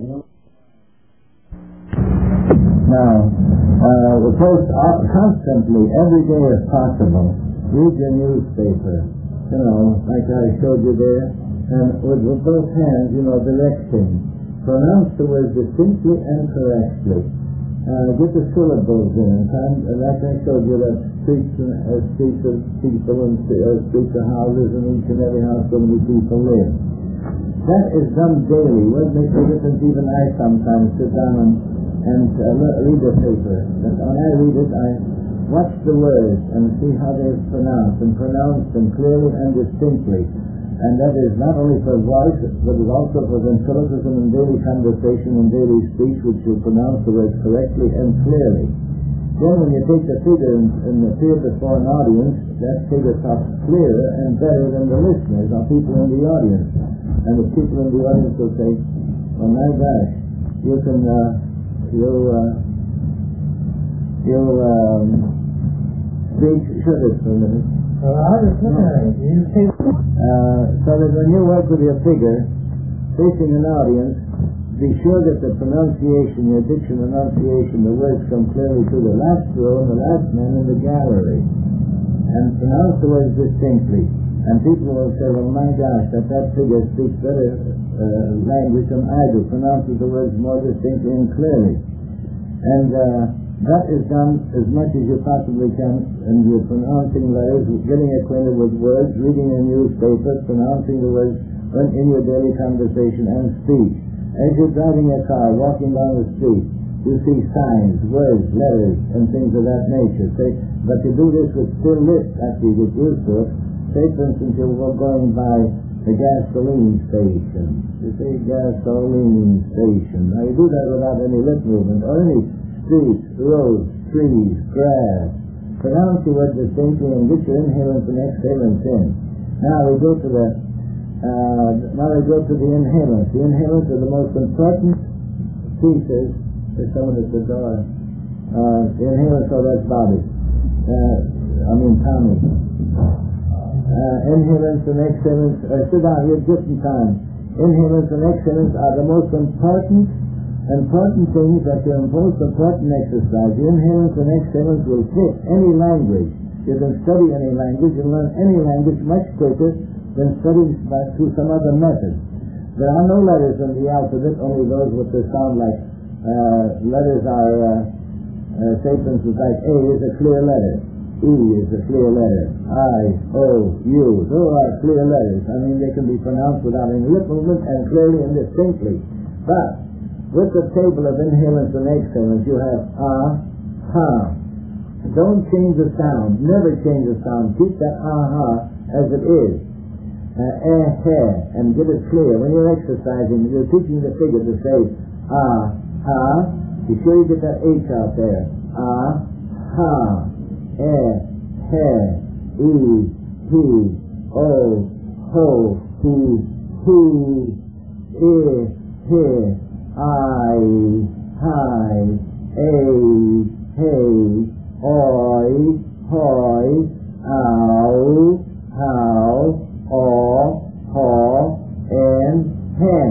Now, uh, we post constantly, every day if possible, read your newspaper. You know, like I showed you there, and with, with both hands, you know, directing. Pronounce the words distinctly and correctly. Uh, get the syllables in. And, and like I showed you, that streets, uh, streets of people and uh, streets of houses, and each and every house where many people live. That is done daily. What makes a difference? Even I sometimes sit down and, and uh, read the paper. But when I read it, I watch the words and see how they're pronounced, and pronounce them clearly and distinctly. And that is not only for voice, but it's also for ventriloquism and daily conversation and daily speech, which you pronounce the words correctly and clearly. Then when you take the figure and, and appear before an audience, that figure talks clearer and better than the listeners or people in the audience. And the people in the audience will say, "Oh my gosh, you can, uh, you, uh, you, um, speak, shut it for a minute." Well, I was listening. You say, uh, so that when you work with your figure, facing an audience, be sure that the pronunciation, your diction enunciation, the words come clearly to the last row and the last man in the gallery. And pronounce the words distinctly. And people will say, "Well, my gosh, that that figure speaks better uh, language than I do, pronounces the words more distinctly and clearly." And uh, That is done as much as you possibly can, and you're pronouncing letters, getting acquainted with words, reading a newspaper, pronouncing the words in your daily conversation and speech. As you're driving a car, walking down the street, you see signs, words, letters, and things of that nature. Say, but you do this with still lips after you get used to it. Say, for instance, you're going by the gasoline station. You say gasoline station. Now you do that without any lip movement or any streets, roads, trees, grass. Pronounce the word distinctly and get your inhalants and exhalants in. Now we go to the uh, now we go to the inhalants. The inhalants are the most important pieces. There's someone at the door. Uh, the inhalants are that body. Uh, I mean Tommy. Uh, inhalants and exhalants. Uh, sit down here just in time. Inhalants and exhalants are the most important important things that are most important exercise. The inhalants and exhalants will fit any language. You can study any language and learn any language much quicker than studying by, through some other method. There are no letters in the alphabet, only those which sound like uh, letters are, uh, uh, say for instance, like A is a clear letter. E is a clear letter. I, O, U. Those are clear letters. I mean, they can be pronounced without any lip movement and clearly and distinctly. But with the table of inhalants and exhalants, you have ah, ha. Don't change the sound. Never change the sound. Keep that ah, ha as it is. Uh, eh, he, and get it clear. When you're exercising, you're teaching the figure to say ah, ha. Be sure you get that H out there. Ah, ha. Eh, he, e, he, o, ho, he, he, e, he. I, hi, a, hey, oi, hoi, ow, how, aw, haw, and hen.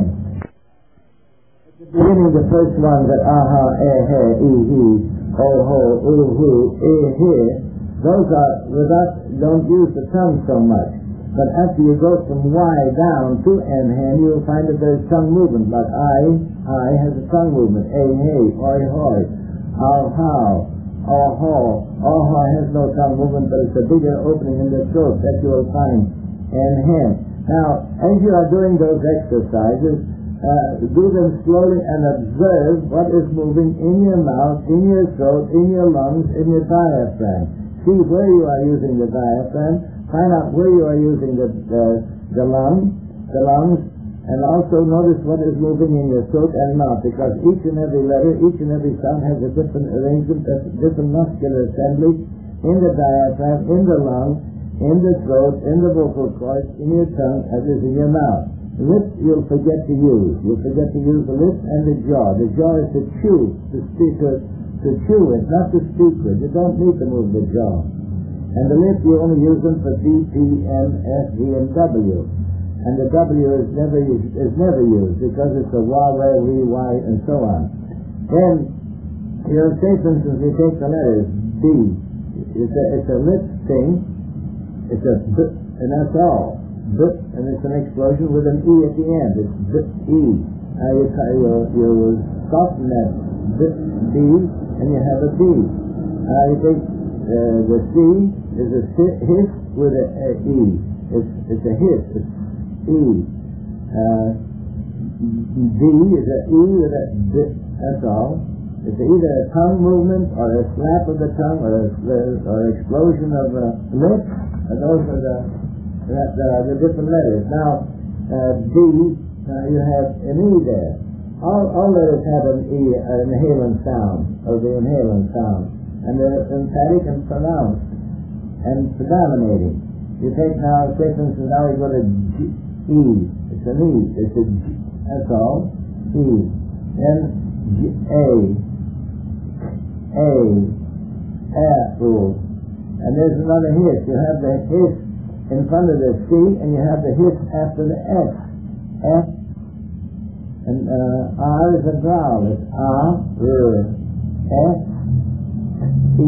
At the beginning, the first one, that aha, eh, he, e, he, o, ho, u, hu, e, he, those are, without, don't use the tongue so much. But after you go from Y down to N, hen, you'll find that there's tongue movement. Like I, I has a tongue movement. A, hey, oi, hoi. Ow, how. Aw, haw. Aw, haw has no tongue movement, but it's a bigger opening in the throat that you will find. And hen. Now, as you are doing those exercises, uh, do them slowly and observe what is moving in your mouth, in your throat, in your lungs, in your diaphragm. See where you are using the diaphragm. Find out where you are using the, the, the lung, the lungs, and also notice what is moving in your throat and mouth, because each and every letter, each and every sound has a different arrangement, a different muscular assembly in the diaphragm, in the lung, in the throat, in the vocal cords, in your tongue, as is in your mouth. The lips you'll forget to use. You'll forget to use the lips and the jaw. The jaw is to chew, to speak, to, to chew it, not to speak with. You don't need to move the jaw. And the lips, you only use them for B, P, M, S, V, and W. And the W is never used, is never used because it's a wah, wah, wee, Y, and so on. Then, you'll say, for instance, you take the letters B. It's a, it's a lip thing. It's a B, and that's all. B, and it's an explosion with an E at the end. It's B, E. Now you, you, you soften that B, B, and you have a B. Now you take uh, the C is a hiss with a, a E. It's, it's a hiss. It's E. Uh, D is a E with a D. That's all. It's either a tongue movement or a slap of the tongue or a or explosion of the lips. And those are the, the, the, the different letters. Now, uh, D, uh, you have an E there. All, all letters have an E, an inhalant sound, or the inhalant sound. And they're emphatic and pronounced and predominating. You take now, say for instance, now we go to G, E. It's an E. It's a G. That's all. E. Then G, A. A. Apple. And there's another hiss. You have the hiss in front of the C, and you have the hiss after the S. F. And uh, R is a growl. It's R, R, S, E.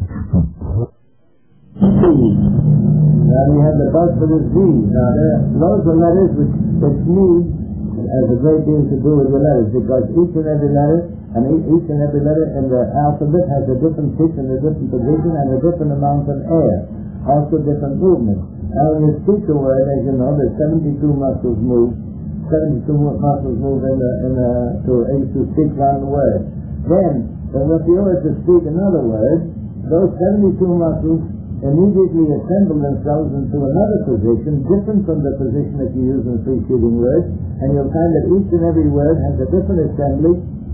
C. Now you have the buzz for the Z. Now there are loads of letters which, which need has a great deal to do with your letters, because each and every letter, and each and every letter in the alphabet has a different pitch and a different position and a different amount of air, also different movement. Now, when you speak a word, as you know, there's seventy-two muscles move, seventy-two muscles move in the, in the, to, to speak one word. Then, when if you were to speak another word, those seventy-two muscles immediately assemble themselves into another position, different from the position that you use in the preceding word, and you'll find that each and every word has a different assembly,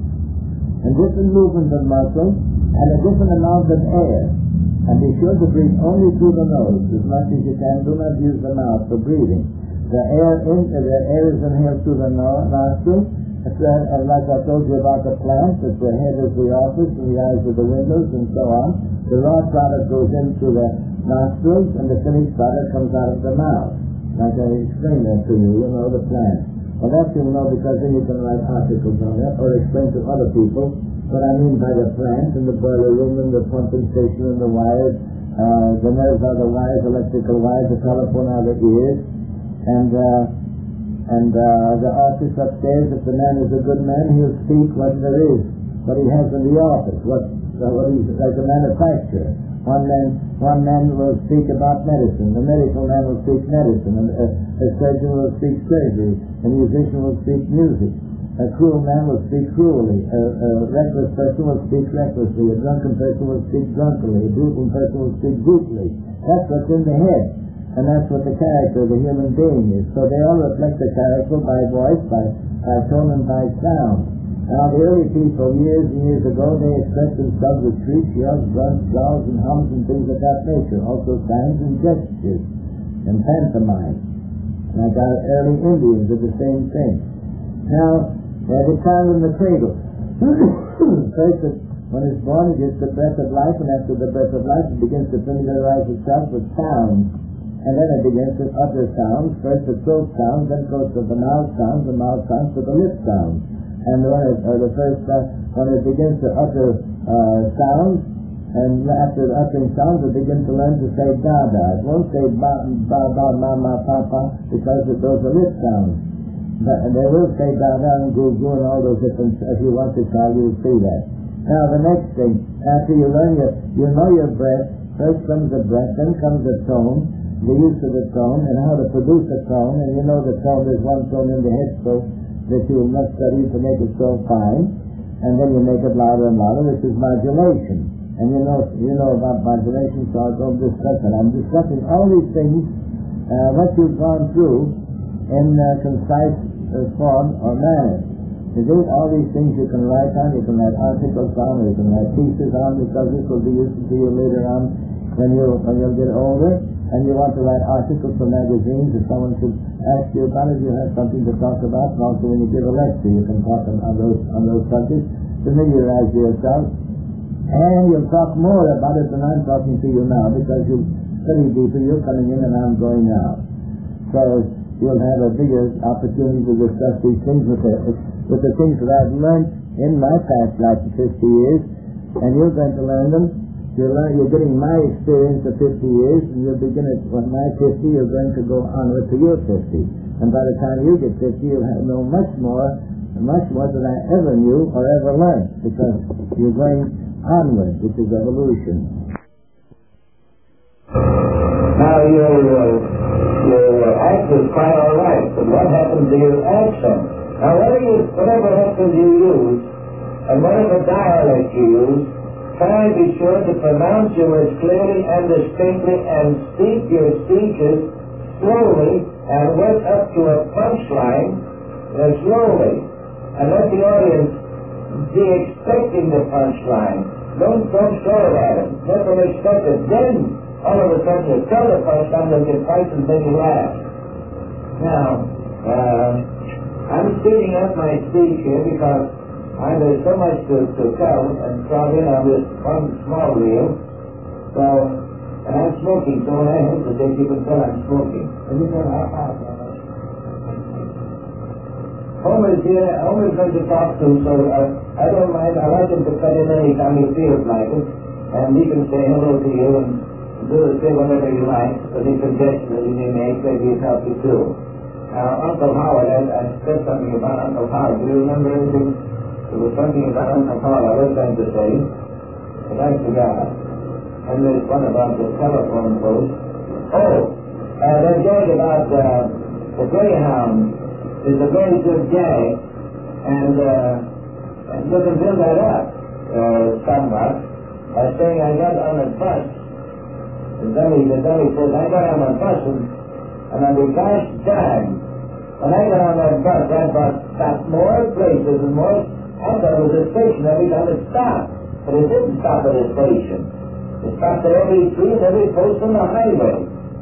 and different movement of muscles, and a different amount of air. And be sure to breathe only through the nose as much as you can. Do not use the mouth for breathing. The air in, uh, the air is inhaled through the no- nostrils. And like I told you about the plant, that the head is the office and the eyes are the windows and so on. The raw product goes into the nostrils and the finished product comes out of the mouth. Like I explained that to you, you know, the plant. Well, that you'll know because then you can write articles on it or explain to other people what I mean by the plant and the boiler room and the pumping station and the wires. Uh, the nerves are the wires, electrical wires, the telephone are the ears. And, uh, And uh, the office upstairs, if the man is a good man, he'll speak what there is, what he has in the office, what, uh, what he's like a manufacturer. One man, one man will speak about medicine, the medical man will speak medicine, and a, a surgeon will speak surgery, a musician will speak music, a cruel man will speak cruelly, a, a reckless person will speak recklessly, a drunken person will speak drunkenly, a brutal person will speak brutally. That's what's in the head. And that's what the character of the human being is. So they all reflect the character by voice, by, by tone, and by sound. Now the early people, years and years ago, they expressed themselves with shrieks, yells, grunts, growls, and hums, and things of that nature. Also signs and gestures, and pantomime. Like our early Indians did the same thing. Now, there's a child in the cradle. First, when it's born, it gets the breath of life, and after the breath of life, it begins to familiarize itself with sounds. And then it begins to utter sounds. First the throat sounds, then it goes to the mouth sounds, the mouth sounds to the lip sounds. And when it, or the first, uh, when it begins to utter uh, sounds, and after uttering sounds, it begins to learn to say da-da. It won't say ba-ba, ma-ma, pa-pa, because it those are lip sounds. But, and they will say da-da and goo-goo and all those different, if you want to call, you'll see that. Now the next thing, after you learn your, you know your breath, first comes the breath, then comes the tone, the use of the tone, and how to produce a tone, and you know the tone, there's one tone in the head so that you must study to make it so fine, and then you make it louder and louder, which is modulation. And you know you know about modulation, so I don't discuss it. I'm discussing all these things, uh, what you've gone through in uh, concise uh, form or manner. To do all these things you can write on, you can write articles on, or you can write pieces on, because this will be useful to you later on when you when you'll get older. And you want to write articles for magazines, if someone should ask you about it, you have something to talk about, and also when you give a lecture, you can talk on, on those on those subjects, familiarize yourself, and you'll talk more about it than I'm talking to you now, because you'll study deeper, you're coming in and I'm going out. So you'll have a bigger opportunity to discuss these things with the, with the things that I've learned in my past life of fifty years, and you're going to learn them. You're, learn, you're getting my experience of fifty years, and you'll begin at when my fifty, you're going to go onward to your fifty. And by the time you get fifty, you'll have know much more, much more than I ever knew or ever learned, because you're going onward, which is evolution. Now, your, uh, your uh, act is quite all right, but what happens to your accent? Now, whatever, you, whatever accent you use, and whatever dialect you use, try to be sure to pronounce your words clearly and distinctly and speak your speeches slowly and work up to a punchline uh, slowly. And let the audience be expecting the punchline. Don't, don't throw it at them. Let them expect it. Then, all of a sudden, you tell the punchline, they'll get twice as many laughs. Now, uh, I'm speeding up my speech here because I, there's so much to, to tell and crowd in on this one small reel. So, and I'm smoking, so when I hesitate, you can tell I'm smoking. And you can, uh, Homer's here, Homer's going to talk to, so uh, I don't mind. I like him to cut in any time he feels like it. And he can say hello to you and do say whatever you like, but he suggestions that you may make, maybe he'll help you too. Now, Uncle Howard, I, I said something about Uncle Howard. Do you remember anything? There was something about Uncle Howard I was going to say, but I forgot. And there's one about the telephone post. Oh, uh, that gag about uh, the Greyhound is a very good gag, and uh, you can build that up uh, somewhat by saying I got on a bus. The dummy, the dummy says, I got on a bus and, and on the gosh darn, when I got on that bus, that bus stopped more places and more. I thought it was a station every time it stopped, but it didn't stop at a station. It stopped at every tree and every post on the highway.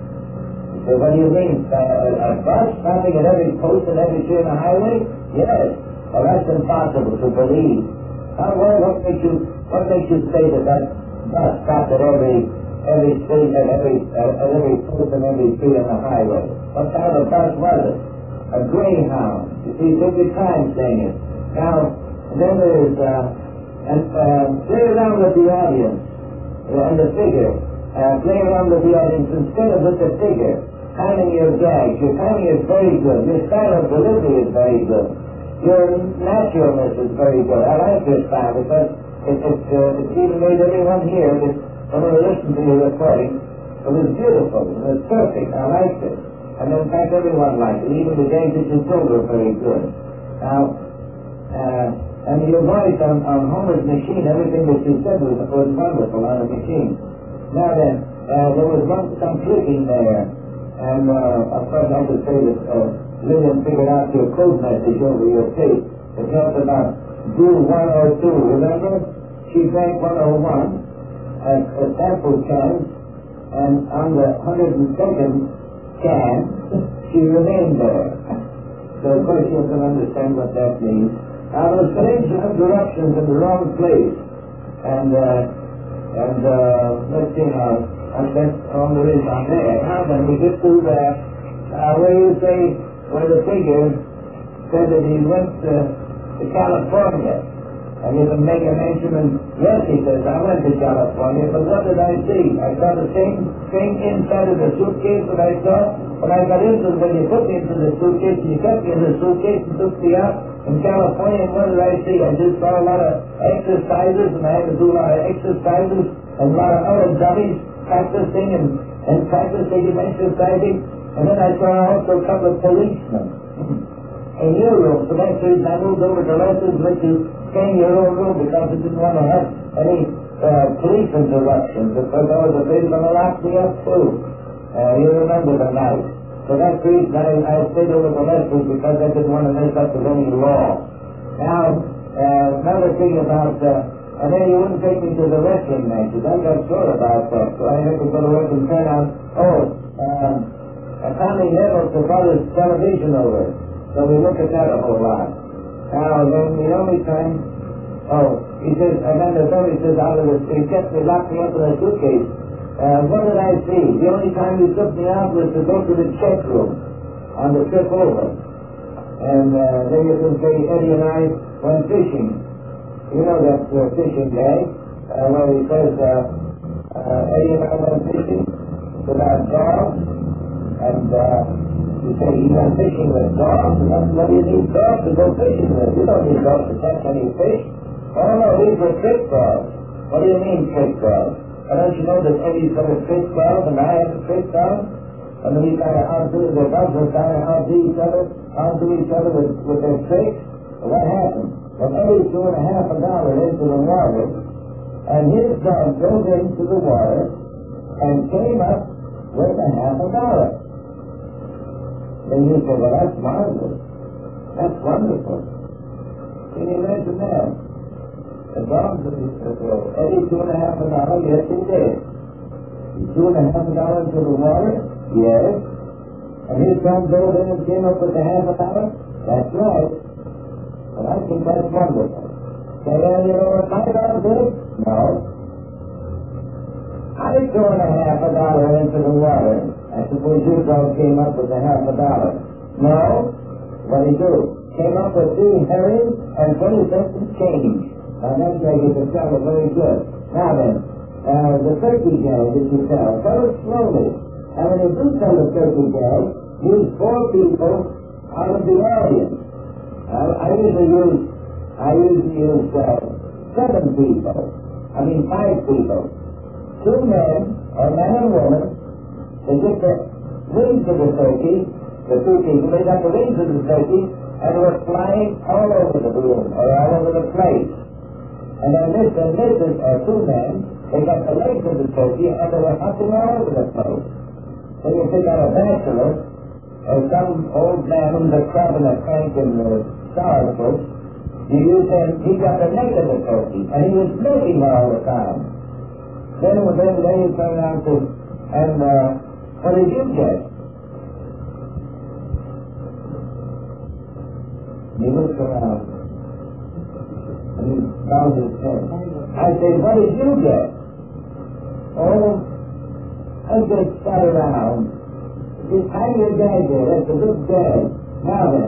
So what do you mean? Uh, a bus stopping at every post and every tree on the highway? Yes. Well, that's impossible to believe. How, well, what makes you what makes you say that that bus stopped at every every street and every uh, at every post and every tree on the highway? What kind of bus was it? A Greyhound. You see, fifty times saying it. Now, then there's uh, and uh, play around with the audience uh, and the figure. Uh, play around with the audience instead of with the figure. Timing your gags. Your timing is very good. Your style of delivery is very good. Your naturalness is very good. I like your style because it, it, uh, it's even made everyone here that when we listen to your recording, it was beautiful. It was perfect. I liked it. And in fact, everyone liked it. Even the gags that you told were very good. Now, uh, and your voice on, on Homer's machine, everything that you said was, was wonderful on the machine. Now then, uh, there was one, some clicking there. And, uh, of course, I could say that uh, Lillian figured out your code message over your tape. It talked about do one oh two, remember? She drank one oh one at a sample can, and on the one hundred second can, she remained there. So, of course, you can understand what that means. Now, there was strange interruptions in the wrong place. And, uh, and, uh, let's see now. And that's all there is on there. Now then, we get to the, uh, where you say, where the figure said that he went to, to California. And you can make a mention, and yes, he says, I went to California, but what did I see? I saw the same thing inside of the suitcase that I saw when I got into, when you put me into the suitcase, and you kept me in the suitcase and took me out in California, and what did I see? I just saw a lot of exercises, and I had to do a lot of exercises, and a lot of other dummies practicing and, and practicing and exercising, and then I saw also a couple of policemen in your room. So that's the reason I moved over to lessons with you stay in your own room because I didn't want to have any uh, police interruptions because I was afraid they were going to lock me up too. Uh, you remember the night. So that's the reason I, I stayed over the lessons because I didn't want to mess up with any law. Now, uh, another thing about uh, and then you wouldn't take me to the wrestling matches. I got sure about that. So I had to go to work and turn on, oh, um, uh, Tommy Neville to brought his television over. So we look at that a whole lot. Now, then the only time, oh, he says, and then the fellow says out of the, he kept me, locked me up in a suitcase. Uh, what did I see? The only time he took me out was to go to the check room on the trip over. And uh, then you can say Eddie and I went fishing. You know that uh, fishing gag, uh, where he says, uh, uh, Eddie and I went fishing with our dogs, and uh, you say he went fishing with dogs, and that's what you need dogs to go fishing with. You don't need dogs to catch any fish. Oh no, these were trick dogs. What do you mean trick dogs? And don't you know that Eddie's got a trick dog, and I have a trick dog? And then we kind of outdo, the dogs were kind of outdo each other, outdo each other with, with their tricks. Well, what happened? Well, Eddie threw in a half a dollar into the water, and his dog dove into the water and came up with a half a dollar. Then you say, well, that's marvelous. That's wonderful. Can you imagine that? The dog, uh, Eddie threw in a half a dollar, yes, he did. He threw in a half a dollar into the water, yes. And his dog dove in and came up with a half a dollar, that's right. But I think that's wonderful. Say, well, you know what my dog did? No. I threw in a half a dollar into the water. I suppose your dog came up with a half a dollar. No. What did he do? Came up with three herrings and twenty cents in change. Now that guy gets a fellow very good. Now then, uh, the turkey gag that you tell, tell it slowly. And when you do tell the turkey gag, use four people out of the audience. I, I usually use, I usually use uh, seven people. I mean five people. Two men, or man and woman, they get the wings of the turkey, the two people, they got the wings of the turkey, and were flying all over the room, or all over the place. And then this and this is uh, two men, they got the legs of the turkey, and they were hopping all over the place. Then you pick out a bachelor, or some old man who's a crab and a crank in the starfish, you use him, he got the neck of the turkey, and he was smoking all the time. Then, then, then you turn around to, and uh, what did you get? He looks around, and he bows his head. I say, what did you get? Oh, I just sat around. Just hang your gag there, that's a good gag. Now then.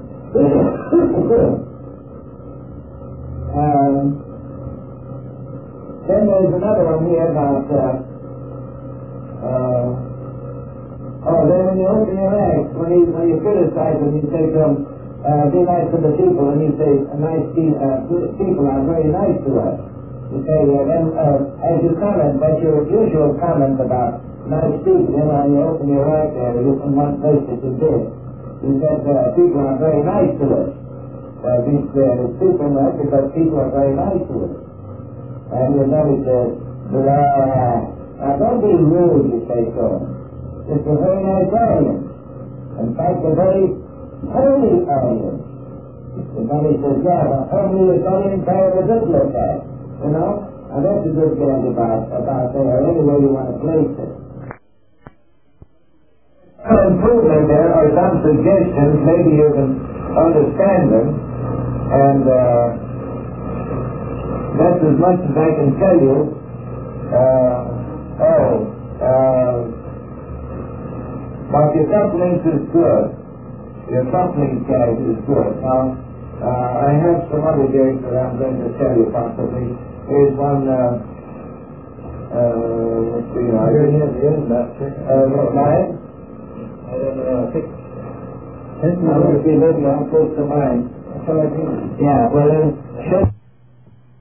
um, then there's another one here about, uh, uh, oh, then when you open your legs, when you, when you criticize them, you say to them, uh, be nice to the people, and you say, nice pe- uh, people are very nice to us. You say, uh, then, uh, as you comment, that's your usual comment about nice people, then when you open your right there, you from one place that you did. You said, uh, people are very nice to us. Uh, these, uh, people are because people are very nice to us. And you notice that, uh, now don't be rude, you say so. It's a very nice audience. In fact, a very holy audience. Somebody says, yeah, the holiest audience I ever did look at. You know? And that's a good gag about, about there, any way you want to place it. Some improvement there, or some suggestions, maybe you can understand them, and uh, that's as much as I can tell you. Uh, oh, uh, but your couplings is good. Your coupling gag is good. Now, uh, I have some other gags that I'm going to tell you possibly. Here's one, uh, uh, let's see, I didn't hear the end of that. Uh, what, mine? I don't know, I think. I'm going to be living on close to mine. That's all I think. Yeah, well then,